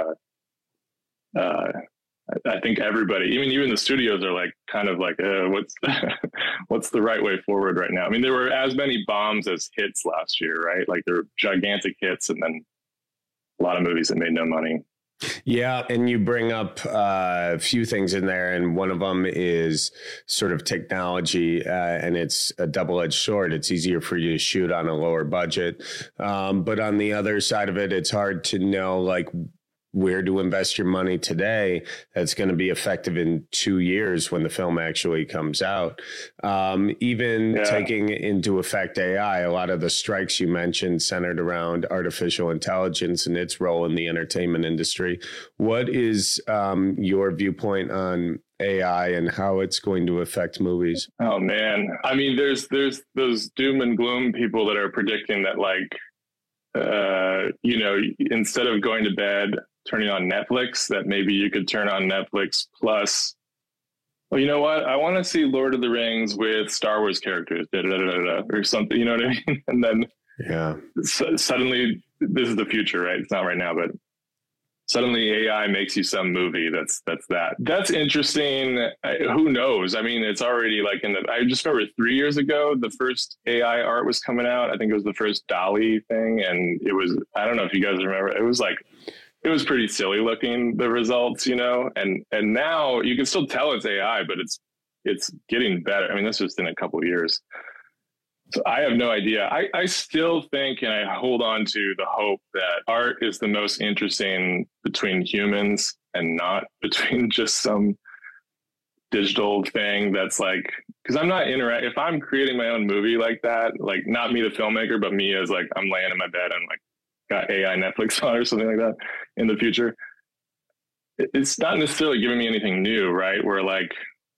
uh, uh, I think everybody, even even the studios, are like kind of like, uh, what's what's the right way forward right now? I mean, there were as many bombs as hits last year, right? Like, there were gigantic hits, and then a lot of movies that made no money. Yeah, and you bring up uh, a few things in there, and one of them is sort of technology, uh, and it's a double-edged sword. It's easier for you to shoot on a lower budget, um, but on the other side of it, it's hard to know, like, where to invest your money today that's going to be effective in two years when the film actually comes out. Um, even yeah. taking into effect A I, a lot of the strikes you mentioned centered around artificial intelligence and its role in the entertainment industry. What is um, your viewpoint on A I and how it's going to affect movies? Oh, man. I mean, there's there's those doom and gloom people that are predicting that, like, uh, you know, instead of going to bed, turning on Netflix, that maybe you could turn on Netflix plus, well, you know what? I want to see Lord of the Rings with Star Wars characters, da, da, da, da, da, or something, you know what I mean? And then yeah, so suddenly, this is the future, right? It's not right now, but suddenly A I makes you some movie that's that's that. That's interesting. I, who knows? I mean, it's already like in the, I just remember three years ago, the first A I art was coming out. I think it was the first DALL-E thing. And it was, I don't know if you guys remember, it was like, it was pretty silly looking, the results, you know, and, and now you can still tell it's A I, but it's, it's getting better. I mean, this was in a couple of years. So I have no idea. I, I still think, and I hold on to the hope that art is the most interesting between humans and not between just some digital thing that's like, because I'm not interact. If I'm creating my own movie like that, like not me, the filmmaker, but me as like, I'm laying in my bed and like, got A I Netflix on or something like that in the future, it's not necessarily giving me anything new, right? Where like,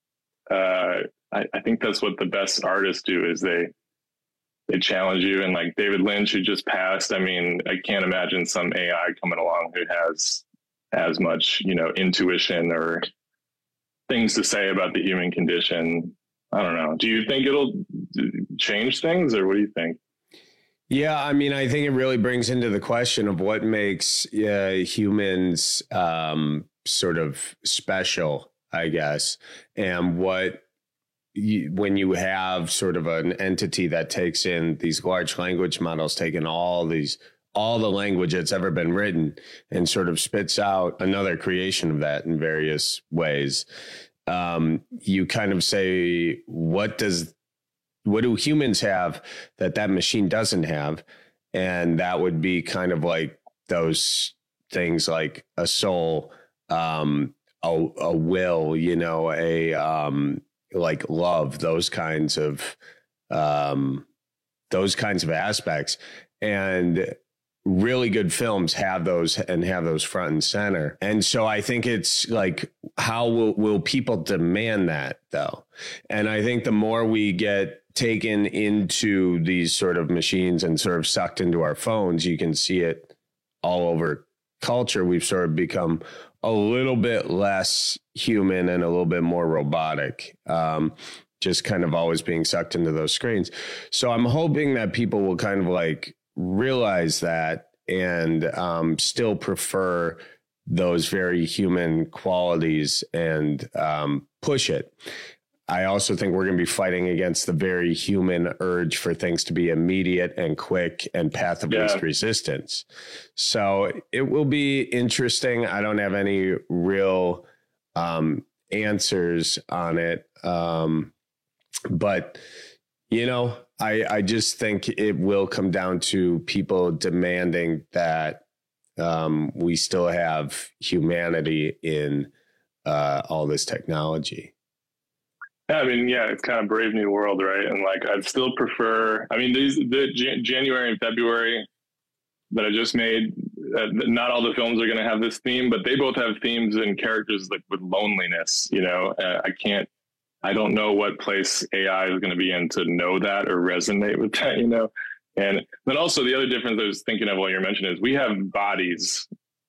uh, I, I think that's what the best artists do is they, they challenge you. And like David Lynch, who just passed, I mean, I can't imagine some A I coming along who has as much, you know, intuition or things to say about the human condition. I don't know. Do you think it'll change things, or what do you think? Yeah, I mean, I think it really brings into the question of what makes uh, humans um, sort of special, I guess, and what you, when you have sort of an entity that takes in these large language models, taking all these all the language that's ever been written and sort of spits out another creation of that in various ways. Um, you kind of say, what does What do humans have that that machine doesn't have? And that would be kind of like those things like a soul, um, a, a will, you know, a um, like love, those kinds of um, those kinds of aspects. And really good films have those and have those front and center. And so I think it's like, how will, will people demand that though? And I think the more we get taken into these sort of machines and sort of sucked into our phones, you can see it all over culture. We've sort of become a little bit less human and a little bit more robotic. Um, just kind of always being sucked into those screens. So I'm hoping that people will kind of like realize that and um, still prefer those very human qualities and um, push it. I also think we're going to be fighting against the very human urge for things to be immediate and quick and path of yeah. least resistance. So it will be interesting. I don't have any real um, answers on it. Um, but, you know, I, I just think it will come down to people demanding that um, we still have humanity in uh, all this technology. Yeah, I mean, yeah, it's kind of Brave New World, right? And like, I'd still prefer, I mean, these, the Jan- January and February that I just made, uh, not all the films are going to have this theme, but they both have themes and characters like with loneliness, you know, uh, I can't, I don't know what place A I is going to be in to know that or resonate with that, you know? And then also the other difference I was thinking of while you're mentioning is we have bodies,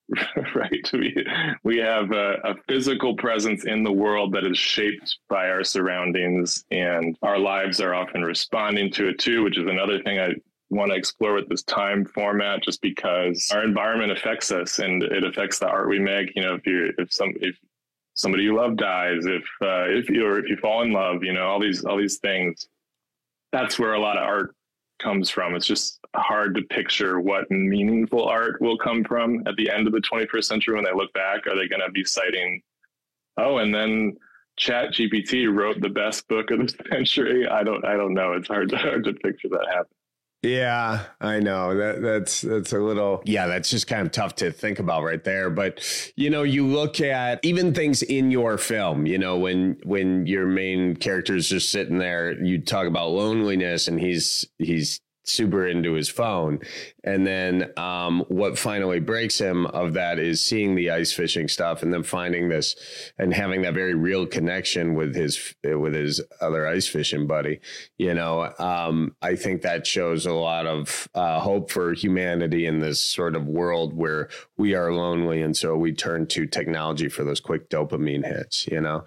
right? We, we have a, a physical presence in the world that is shaped by our surroundings, and our lives are often responding to it too, which is another thing I want to explore with this time format, just because our environment affects us and it affects the art we make. You know, if you, if some, if, somebody you love dies, if uh, if you or if you fall in love, you know, all these all these things. That's where a lot of art comes from. It's just hard to picture what meaningful art will come from at the end of the twenty-first century when they look back. Are they going to be citing, oh, and then Chat G P T wrote the best book of the century? I don't, I don't know. It's hard to, hard to picture that happen. Yeah, I know that that's that's a little yeah, that's just kind of tough to think about right there. But, you know, you look at even things in your film, you know, when when your main character is just sitting there, you talk about loneliness and he's he's super into his phone. And then um, what finally breaks him of that is seeing the ice fishing stuff and then finding this and having that very real connection with his with his other ice fishing buddy. You know, um, I think that shows a lot of uh, hope for humanity in this sort of world where we are lonely. And so we turn to technology for those quick dopamine hits, you know,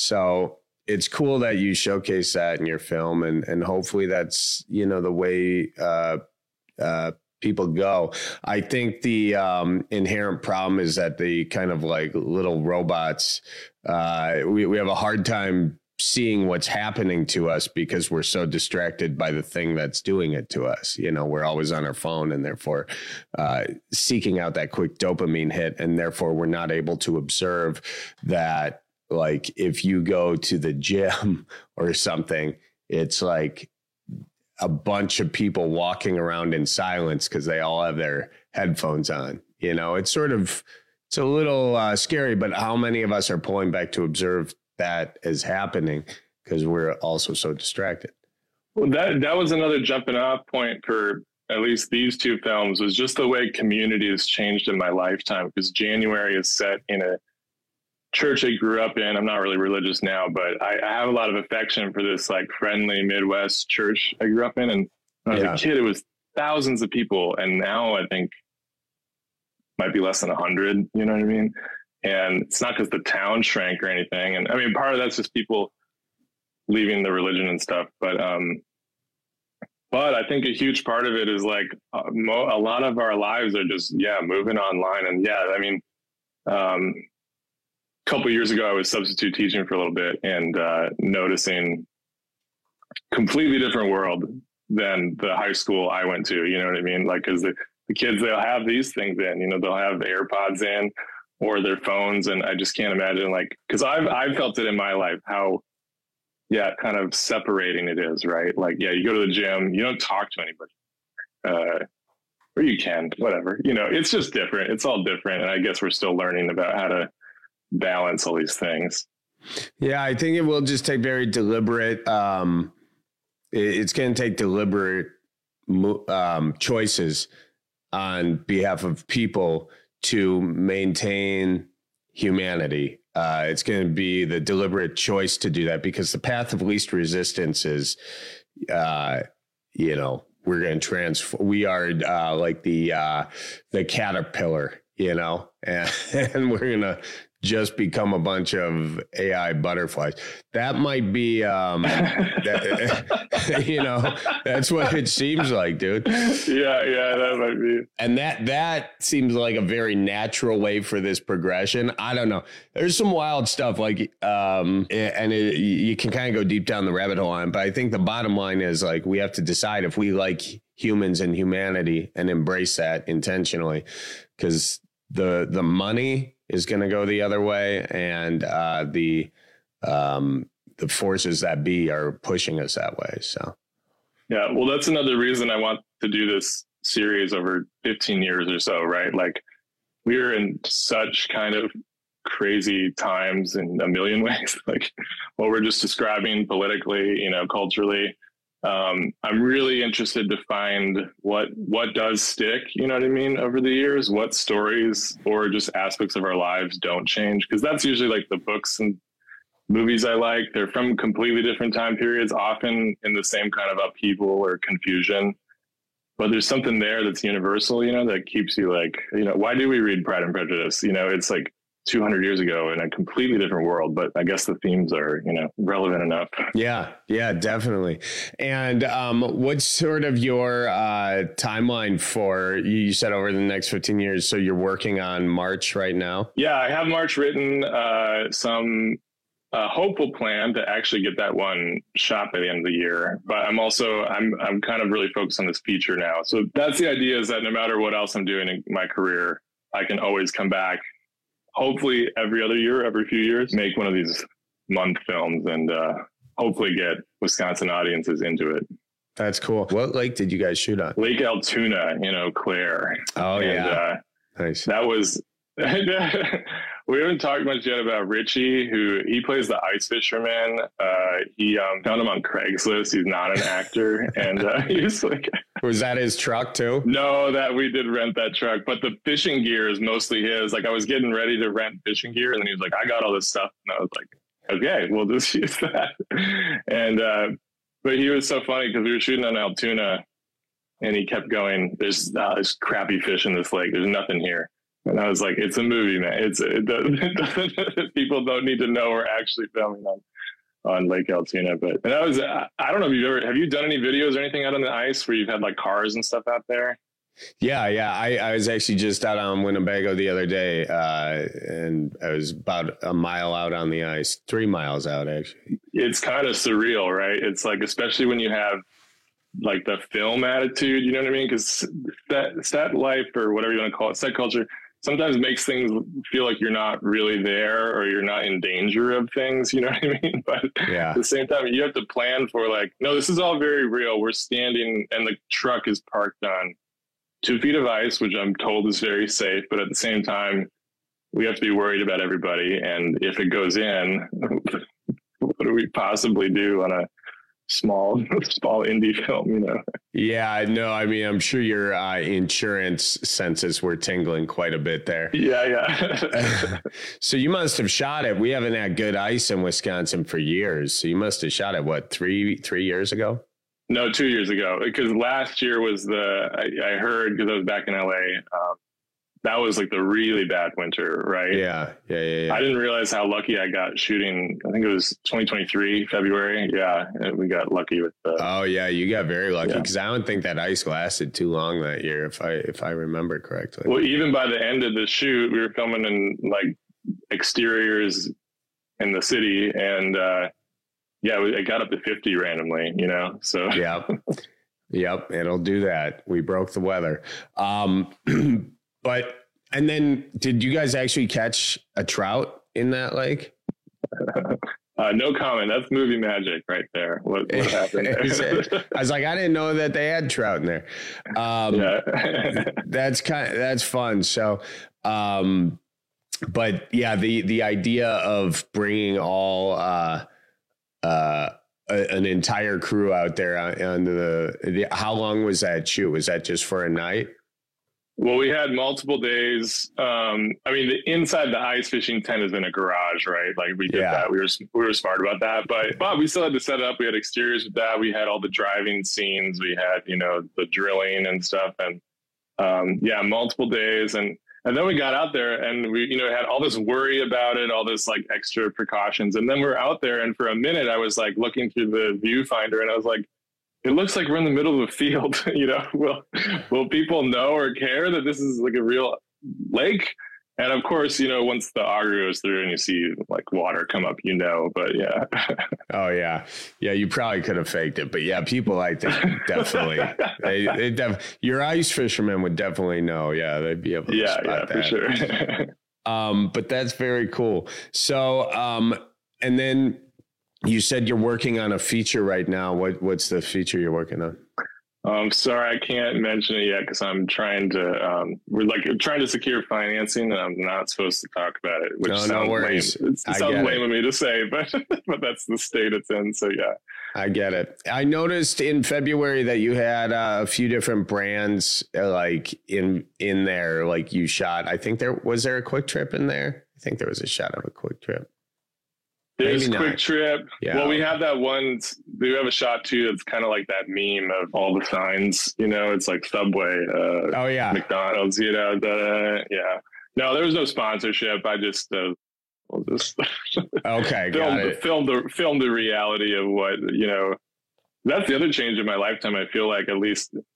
so it's cool that you showcase that in your film, and, and hopefully that's, you know, the way uh, uh, people go. I think the um, inherent problem is that the kind of like little robots, uh, we, we have a hard time seeing what's happening to us because we're so distracted by the thing that's doing it to us. You know, we're always on our phone and therefore uh, seeking out that quick dopamine hit. And therefore we're not able to observe that. Like if you go to the gym or something, it's like a bunch of people walking around in silence because they all have their headphones on. You know, it's sort of, it's a little uh, scary, but how many of us are pulling back to observe that is happening because we're also so distracted? Well, that, that was another jumping off point for at least these two films, was just the way community has changed in my lifetime, because January is set in a church I grew up in. I'm not really religious now, but I, I have a lot of affection for this like friendly Midwest church I grew up in. And when I was yeah. a kid, it was thousands of people. And now I think might be less than a hundred, you know what I mean? And it's not because the town shrank or anything. And I mean, part of that's just people leaving the religion and stuff. But, um, but I think a huge part of it is like uh, mo- a lot of our lives are just, yeah, moving online. And yeah, I mean, um, couple of years ago, I was substitute teaching for a little bit and uh, noticing completely different world than the high school I went to. You know what I mean? Like, because the, the kids, they'll have these things in, you know, they'll have AirPods in or their phones. And I just can't imagine, like, because I've, I've felt it in my life, how, yeah, kind of separating it is, right? Like, yeah, you go to the gym, you don't talk to anybody. Uh, or you can, whatever. You know, it's just different. It's all different. And I guess we're still learning about how to balance all these things. Yeah, I think it will just take very deliberate, um, it's going to take deliberate um, choices on behalf of people to maintain humanity. Uh, it's going to be the deliberate choice to do that, because the path of least resistance is, uh, you know, we're going to transform. We are uh, like the uh, the caterpillar, you know, and, and we're going to just become a bunch of A I butterflies. That might be, um, that, you know, that's what it seems like, dude. Yeah, yeah, that might be. And that that seems like a very natural way for this progression. I don't know. There's some wild stuff, like, um, and it, you can kind of go deep down the rabbit hole on it. But I think the bottom line is, like, we have to decide if we like humans and humanity and embrace that intentionally, because the the money is going to go the other way, and uh, the um, the forces that be are pushing us that way. So, yeah, well, that's another reason I want to do this series over fifteen years or so, right? Like, we're in such kind of crazy times in a million ways, like what we're just describing politically, you know, culturally. Um, I'm really interested to find what what does stick, you know what I mean, over the years, what stories or just aspects of our lives don't change. Because that's usually like the books and movies I like. They're from completely different time periods, often in the same kind of upheaval or confusion. But there's something there that's universal, you know, that keeps you like, you know, why do we read Pride and Prejudice? You know, it's like two hundred years ago in a completely different world, but I guess the themes are, you know, relevant enough. Yeah, yeah, definitely. And um, what's sort of your uh, timeline for, you said over the next fifteen years, so you're working on March right now? Yeah, I have March written, uh, some a hopeful plan to actually get that one shot by the end of the year. But I'm also, I'm, I'm kind of really focused on this feature now. So that's the idea, is that no matter what else I'm doing in my career, I can always come back, hopefully every other year, every few years, make one of these month films and uh, hopefully get Wisconsin audiences into it. That's cool. What lake did you guys shoot on? Lake Altoona, you know, Claire. Oh, and, yeah. Uh, nice. That was, we haven't talked much yet about Richie, who he plays the ice fisherman. Uh, he um, found him on Craigslist. He's not an actor. And uh, he was like, was that his truck too? No, that we did rent that truck, but the fishing gear is mostly his. Like I was getting ready to rent fishing gear, and then he was like, I got all this stuff. And I was like, okay, we'll just use that. And, uh, but he was so funny because we were shooting on Altoona and he kept going, there's, uh, there's crappy fish in this lake. There's nothing here. And I was like, it's a movie, man. It's it doesn't, it doesn't, people don't need to know we're actually filming on, on Lake Altoona. But and that was, I, I don't know if you've ever, have you done any videos or anything out on the ice where you've had like cars and stuff out there? Yeah, yeah. I, I was actually just out on Winnebago the other day, uh, and I was about a mile out on the ice, three miles out, actually. It's kind of surreal, right? It's like, especially when you have like the film attitude, you know what I mean? Because that set life, or whatever you want to call it, set culture, sometimes makes things feel like you're not really there or you're not in danger of things, you know what I mean? But yeah. At the same time, you have to plan for like, no, this is all very real. We're standing and the truck is parked on two feet of ice, which I'm told is very safe. But at the same time, we have to be worried about everybody. And if it goes in, what do we possibly do on a small, small indie film, you know? Yeah, no, I mean, I'm sure your uh, insurance senses were tingling quite a bit there. Yeah, yeah. So you must have shot it. We haven't had good ice in Wisconsin for years. So you must have shot it, what, three, three years ago? No, two years ago, because last year was the, I, I heard, because I was back in L A, um, that was like the really bad winter, right? Yeah, yeah, yeah, yeah. I didn't realize how lucky I got shooting. I think it was twenty twenty-three, February. Yeah, we got lucky with the. Oh yeah, you got very lucky, because yeah. I don't think that ice lasted too long that year, if I if I remember correctly. Well, even by the end of the shoot, we were filming in like exteriors in the city, and uh, yeah, it got up to fifty randomly, you know. So yep, yep, it'll do that. We broke the weather. Um, But, and then did you guys actually catch a trout in that lake? Uh, no comment. That's movie magic right there. What, what happened there? I was like, I didn't know that they had trout in there. Um, yeah. that's kind of, that's fun. So, um, but yeah, the, the idea of bringing all, uh, uh, a, an entire crew out there on, on the, the, how long was that shoot? Was that just for a night? Well, we had multiple days. Um, I mean, the inside the ice fishing tent is in a garage, right? Like we did yeah. that. We were we were smart about that, but but we still had to set up. We had exteriors with that. We had all the driving scenes. We had, you know, the drilling and stuff, and um, yeah, multiple days. And and then we got out there, and we, you know, had all this worry about it, all this like extra precautions. And then we we're out there, and for a minute, I was like looking through the viewfinder, and I was like, it looks like we're in the middle of a field, you know, will, will people know or care that this is like a real lake? And of course, you know, once the auger goes through and you see like water come up, you know, but yeah. Oh yeah. Yeah. You probably could have faked it, but yeah, people, I think definitely, they, they def- your ice fishermen would definitely know. Yeah. They'd be able to yeah, spot yeah, that. For sure. um, but that's very cool. So, um, and then, you said you're working on a feature right now. What what's the feature you're working on? Um, sorry, I can't mention it yet because I'm trying to. Um, we're like trying to secure financing, and I'm not supposed to talk about it. Which no, sounds no worries. lame. It sounds lame it. of me to say, but but that's the state it's in. So yeah, I get it. I noticed in February that you had uh, a few different brands uh, like in in there. Like you shot. I think there was there a Quick Trip in there. I think there was a shot of a Quick Trip. There's Quick Trip. Yeah. Well, we have that one. We have a shot too that's kind of like that meme of all the signs. You know, it's like Subway. Uh, oh yeah, McDonald's. You know, the, yeah. No, there was no sponsorship. I just, uh, we'll just okay, filmed, got it. Filmed the filmed the reality of what you know. That's the other change in my lifetime. I feel like at least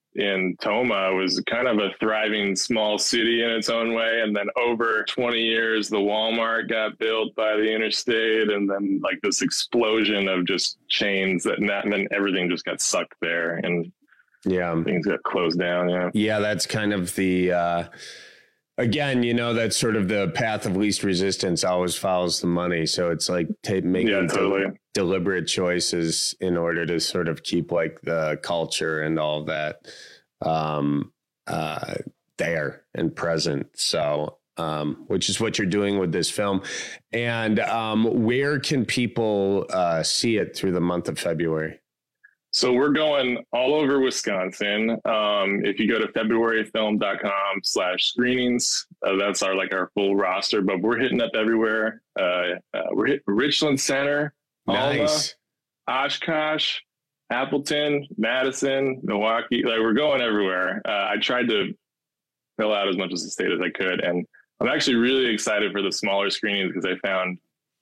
in Tomah was kind of a thriving small city in its own way. And then over twenty years, the Walmart got built by the interstate, and then like this explosion of just chains that, and then everything just got sucked there, and yeah, things got closed down. Yeah. Yeah. That's kind of the, uh, again, you know, that's sort of the path of least resistance always follows the money. So it's like ta- making Yeah, totally. de- deliberate choices in order to sort of keep like the culture and all of that um, uh, there and present. So, um, which is what you're doing with this film. And um, where can people uh, see it through the month of February? So we're going all over Wisconsin. Um, if you go to february film dot com slash screenings, uh, that's our like our full roster. But we're hitting up everywhere. Uh, uh, we're hitting Richland Center, Nice. Alma, Oshkosh, Appleton, Madison, Milwaukee. Like we're going everywhere. Uh, I tried to fill out as much of the state as I could, and I'm actually really excited for the smaller screenings because I found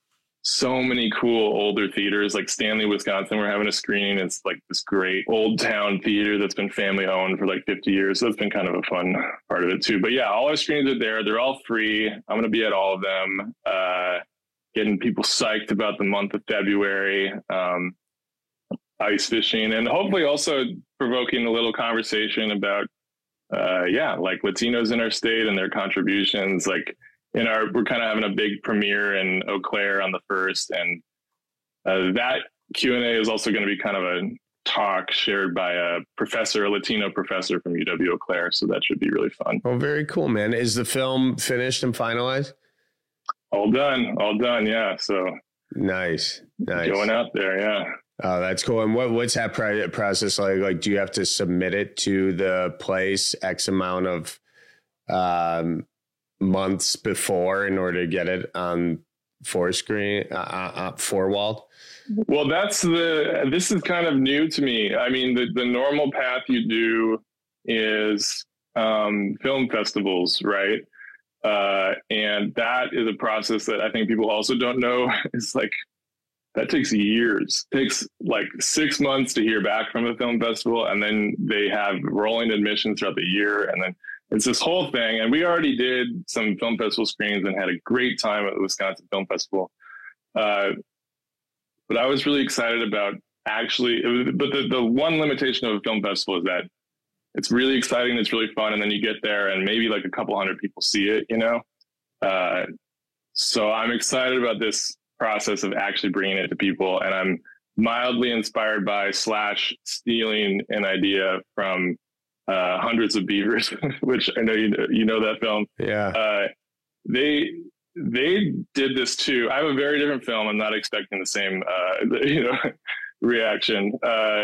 so many cool older theaters. Like Stanley, Wisconsin, we're having a screening. It's like this great old town theater that's been family owned for like fifty years. So that's been kind of a fun part of it too. But yeah, all our screenings are there. They're all free. I'm going to be at all of them, uh, getting people psyched about the month of February, um, ice fishing, and hopefully also provoking a little conversation about, uh, yeah, like Latinos in our state and their contributions. Like, in our, we're kind of having a big premiere in Eau Claire on the first, and uh, that Q and A is also going to be kind of a talk shared by a professor, a Latino professor from U W Eau Claire. So that should be really fun. Oh, very cool, man. Is the film finished and finalized? All done, all done. Yeah. So nice, nice. Going out there. Yeah. Oh, that's cool. And what what's that process like? Like, do you have to submit it to the place X amount of um, months before in order to get it on four screen, uh, uh, four walled? Well, that's the, this is kind of new to me. I mean, the, the normal path you do is um, film festivals, right? Uh, and that is a process that I think people also don't know. It's like, that takes years. It takes like six months to hear back from a film festival. And then they have rolling admissions throughout the year. And then it's this whole thing. And we already did some film festival screenings and had a great time at the Wisconsin Film Festival. Uh, but I was really excited about actually, it was, but the, the one limitation of a film festival is that it's really exciting. It's really fun. And then you get there and maybe like a couple hundred people see it, you know? Uh, so I'm excited about this process of actually bringing it to people. And I'm mildly inspired by slash stealing an idea from uh, Hundreds of Beavers, which I know you know, you know that film. Yeah. Uh, they they did this too. I have a very different film. I'm not expecting the same uh, you know reaction. Uh,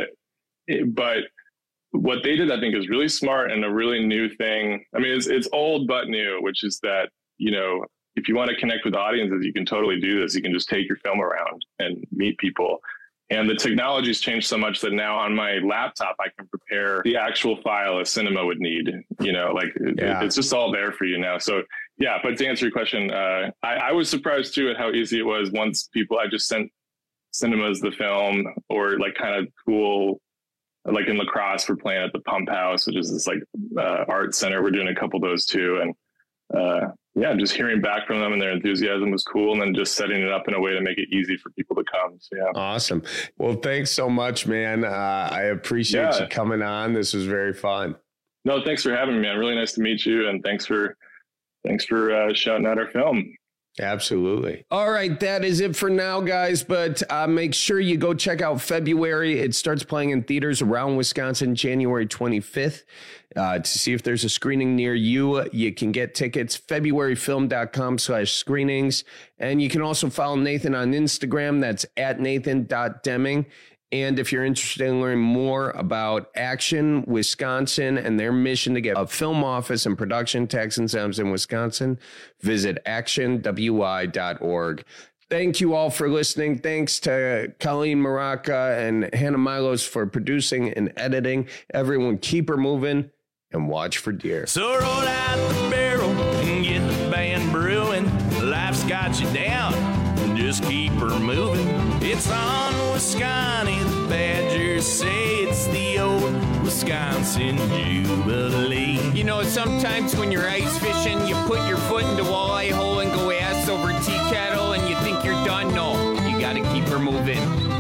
but what they did, I think, is really smart and a really new thing. I mean, it's it's old but new, which is that, you know, if you want to connect with audiences, you can totally do this. You can just take your film around and meet people. And the technology's changed so much that now on my laptop, I can prepare the actual file a cinema would need, you know, like Yeah. it, it's just all there for you now. So yeah, but to answer your question, uh, I, I was surprised too at how easy it was once people, I just sent cinemas the film, or like kind of cool, like in La Crosse, we're playing at the Pump House, which is this like uh, art center. We're doing a couple of those too. And uh, yeah, just hearing back from them and their enthusiasm was cool. And then just setting it up in a way to make it easy for people to come. So yeah. Awesome. Well, thanks so much, man. Uh, I appreciate Yeah. you coming on. This was very fun. No, thanks for having me, man. Really nice to meet you. And thanks for, thanks for uh, shouting out our film. Absolutely. All right, that is it for now, guys. But uh, make sure you go check out February. It starts playing in theaters around Wisconsin, January twenty-fifth. Uh, to see if there's a screening near you, you can get tickets, february film dot com slash screenings. And you can also follow Nathan on Instagram. That's at nathan dot deming. And if you're interested in learning more about Action Wisconsin and their mission to get a film office and production tax incentives in Wisconsin, visit action w i dot org. Thank you all for listening. Thanks to Colleen Maraca and Hannah Milos for producing and editing. Everyone keep her moving and watch for deer. So roll out the barrel and get the band brewing. Life's got you down, just keep her moving. It's on Wisconsin, the Badgers say it's the old Wisconsin. Wisconsin Jubilee. You know, sometimes when you're ice fishing, you put your foot in the walleye hole and go ass over tea kettle and you think you're done. No, you gotta keep her moving.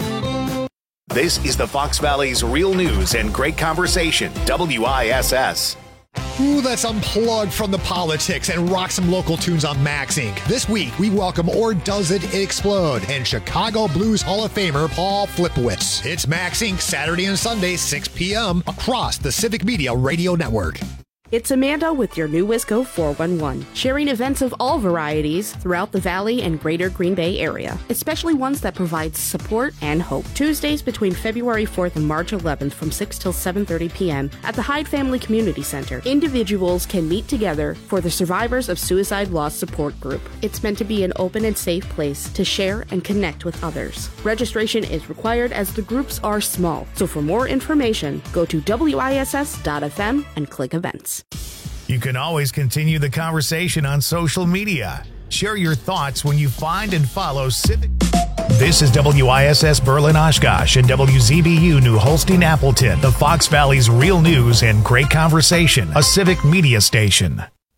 This is the Fox Valley's Real News and Great Conversation, W I S S. Ooh, let's unplug from the politics and rock some local tunes on Max Incorporated. This week, we welcome Or Does It Explode and Chicago Blues Hall of Famer Paul Flipowitz. It's Max Incorporated, Saturday and Sunday, six p.m. across the Civic Media Radio Network. It's Amanda with your new Wisco four one one, sharing events of all varieties throughout the Valley and greater Green Bay area, especially ones that provide support and hope. Tuesdays between February fourth and March eleventh from six till seven thirty p.m. at the Hyde Family Community Center. Individuals can meet together for the Survivors of Suicide Loss Support Group. It's meant to be an open and safe place to share and connect with others. Registration is required as the groups are small, so for more information, go to W I S S dot F M and click events. You can always continue the conversation on social media. Share your thoughts when you find and follow Civic. This is W I S S Berlin Oshkosh and W Z B U New Holstein Appleton, the Fox Valley's Real News and Great Conversation, a Civic media station.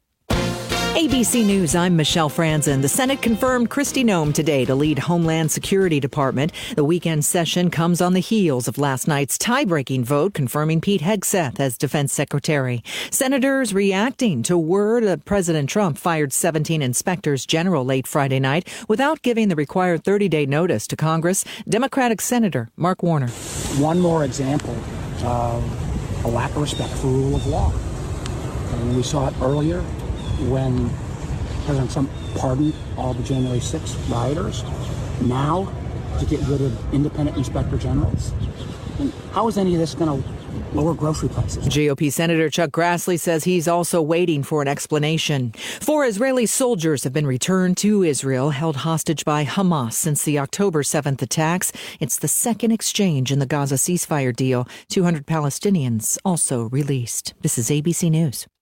A B C News, I'm Michelle Franzen. The Senate confirmed Kristi Noem today to lead Homeland Security Department. The weekend session comes on the heels of last night's tie-breaking vote confirming Pete Hegseth as Defense Secretary. Senators reacting to word that President Trump fired seventeen inspectors general late Friday night without giving the required thirty-day notice to Congress. Democratic Senator Mark Warner. One more example of a lack of respect for rule of law. And we saw it earlier when President Trump pardoned all the January sixth rioters. Now, to get rid of independent inspector generals. And how is any of this going to lower grocery prices? G O P Senator Chuck Grassley says he's also waiting for an explanation. Four Israeli soldiers have been returned to Israel, held hostage by Hamas since the October seventh attacks. It's the second exchange in the Gaza ceasefire deal. two hundred Palestinians also released. This is A B C News.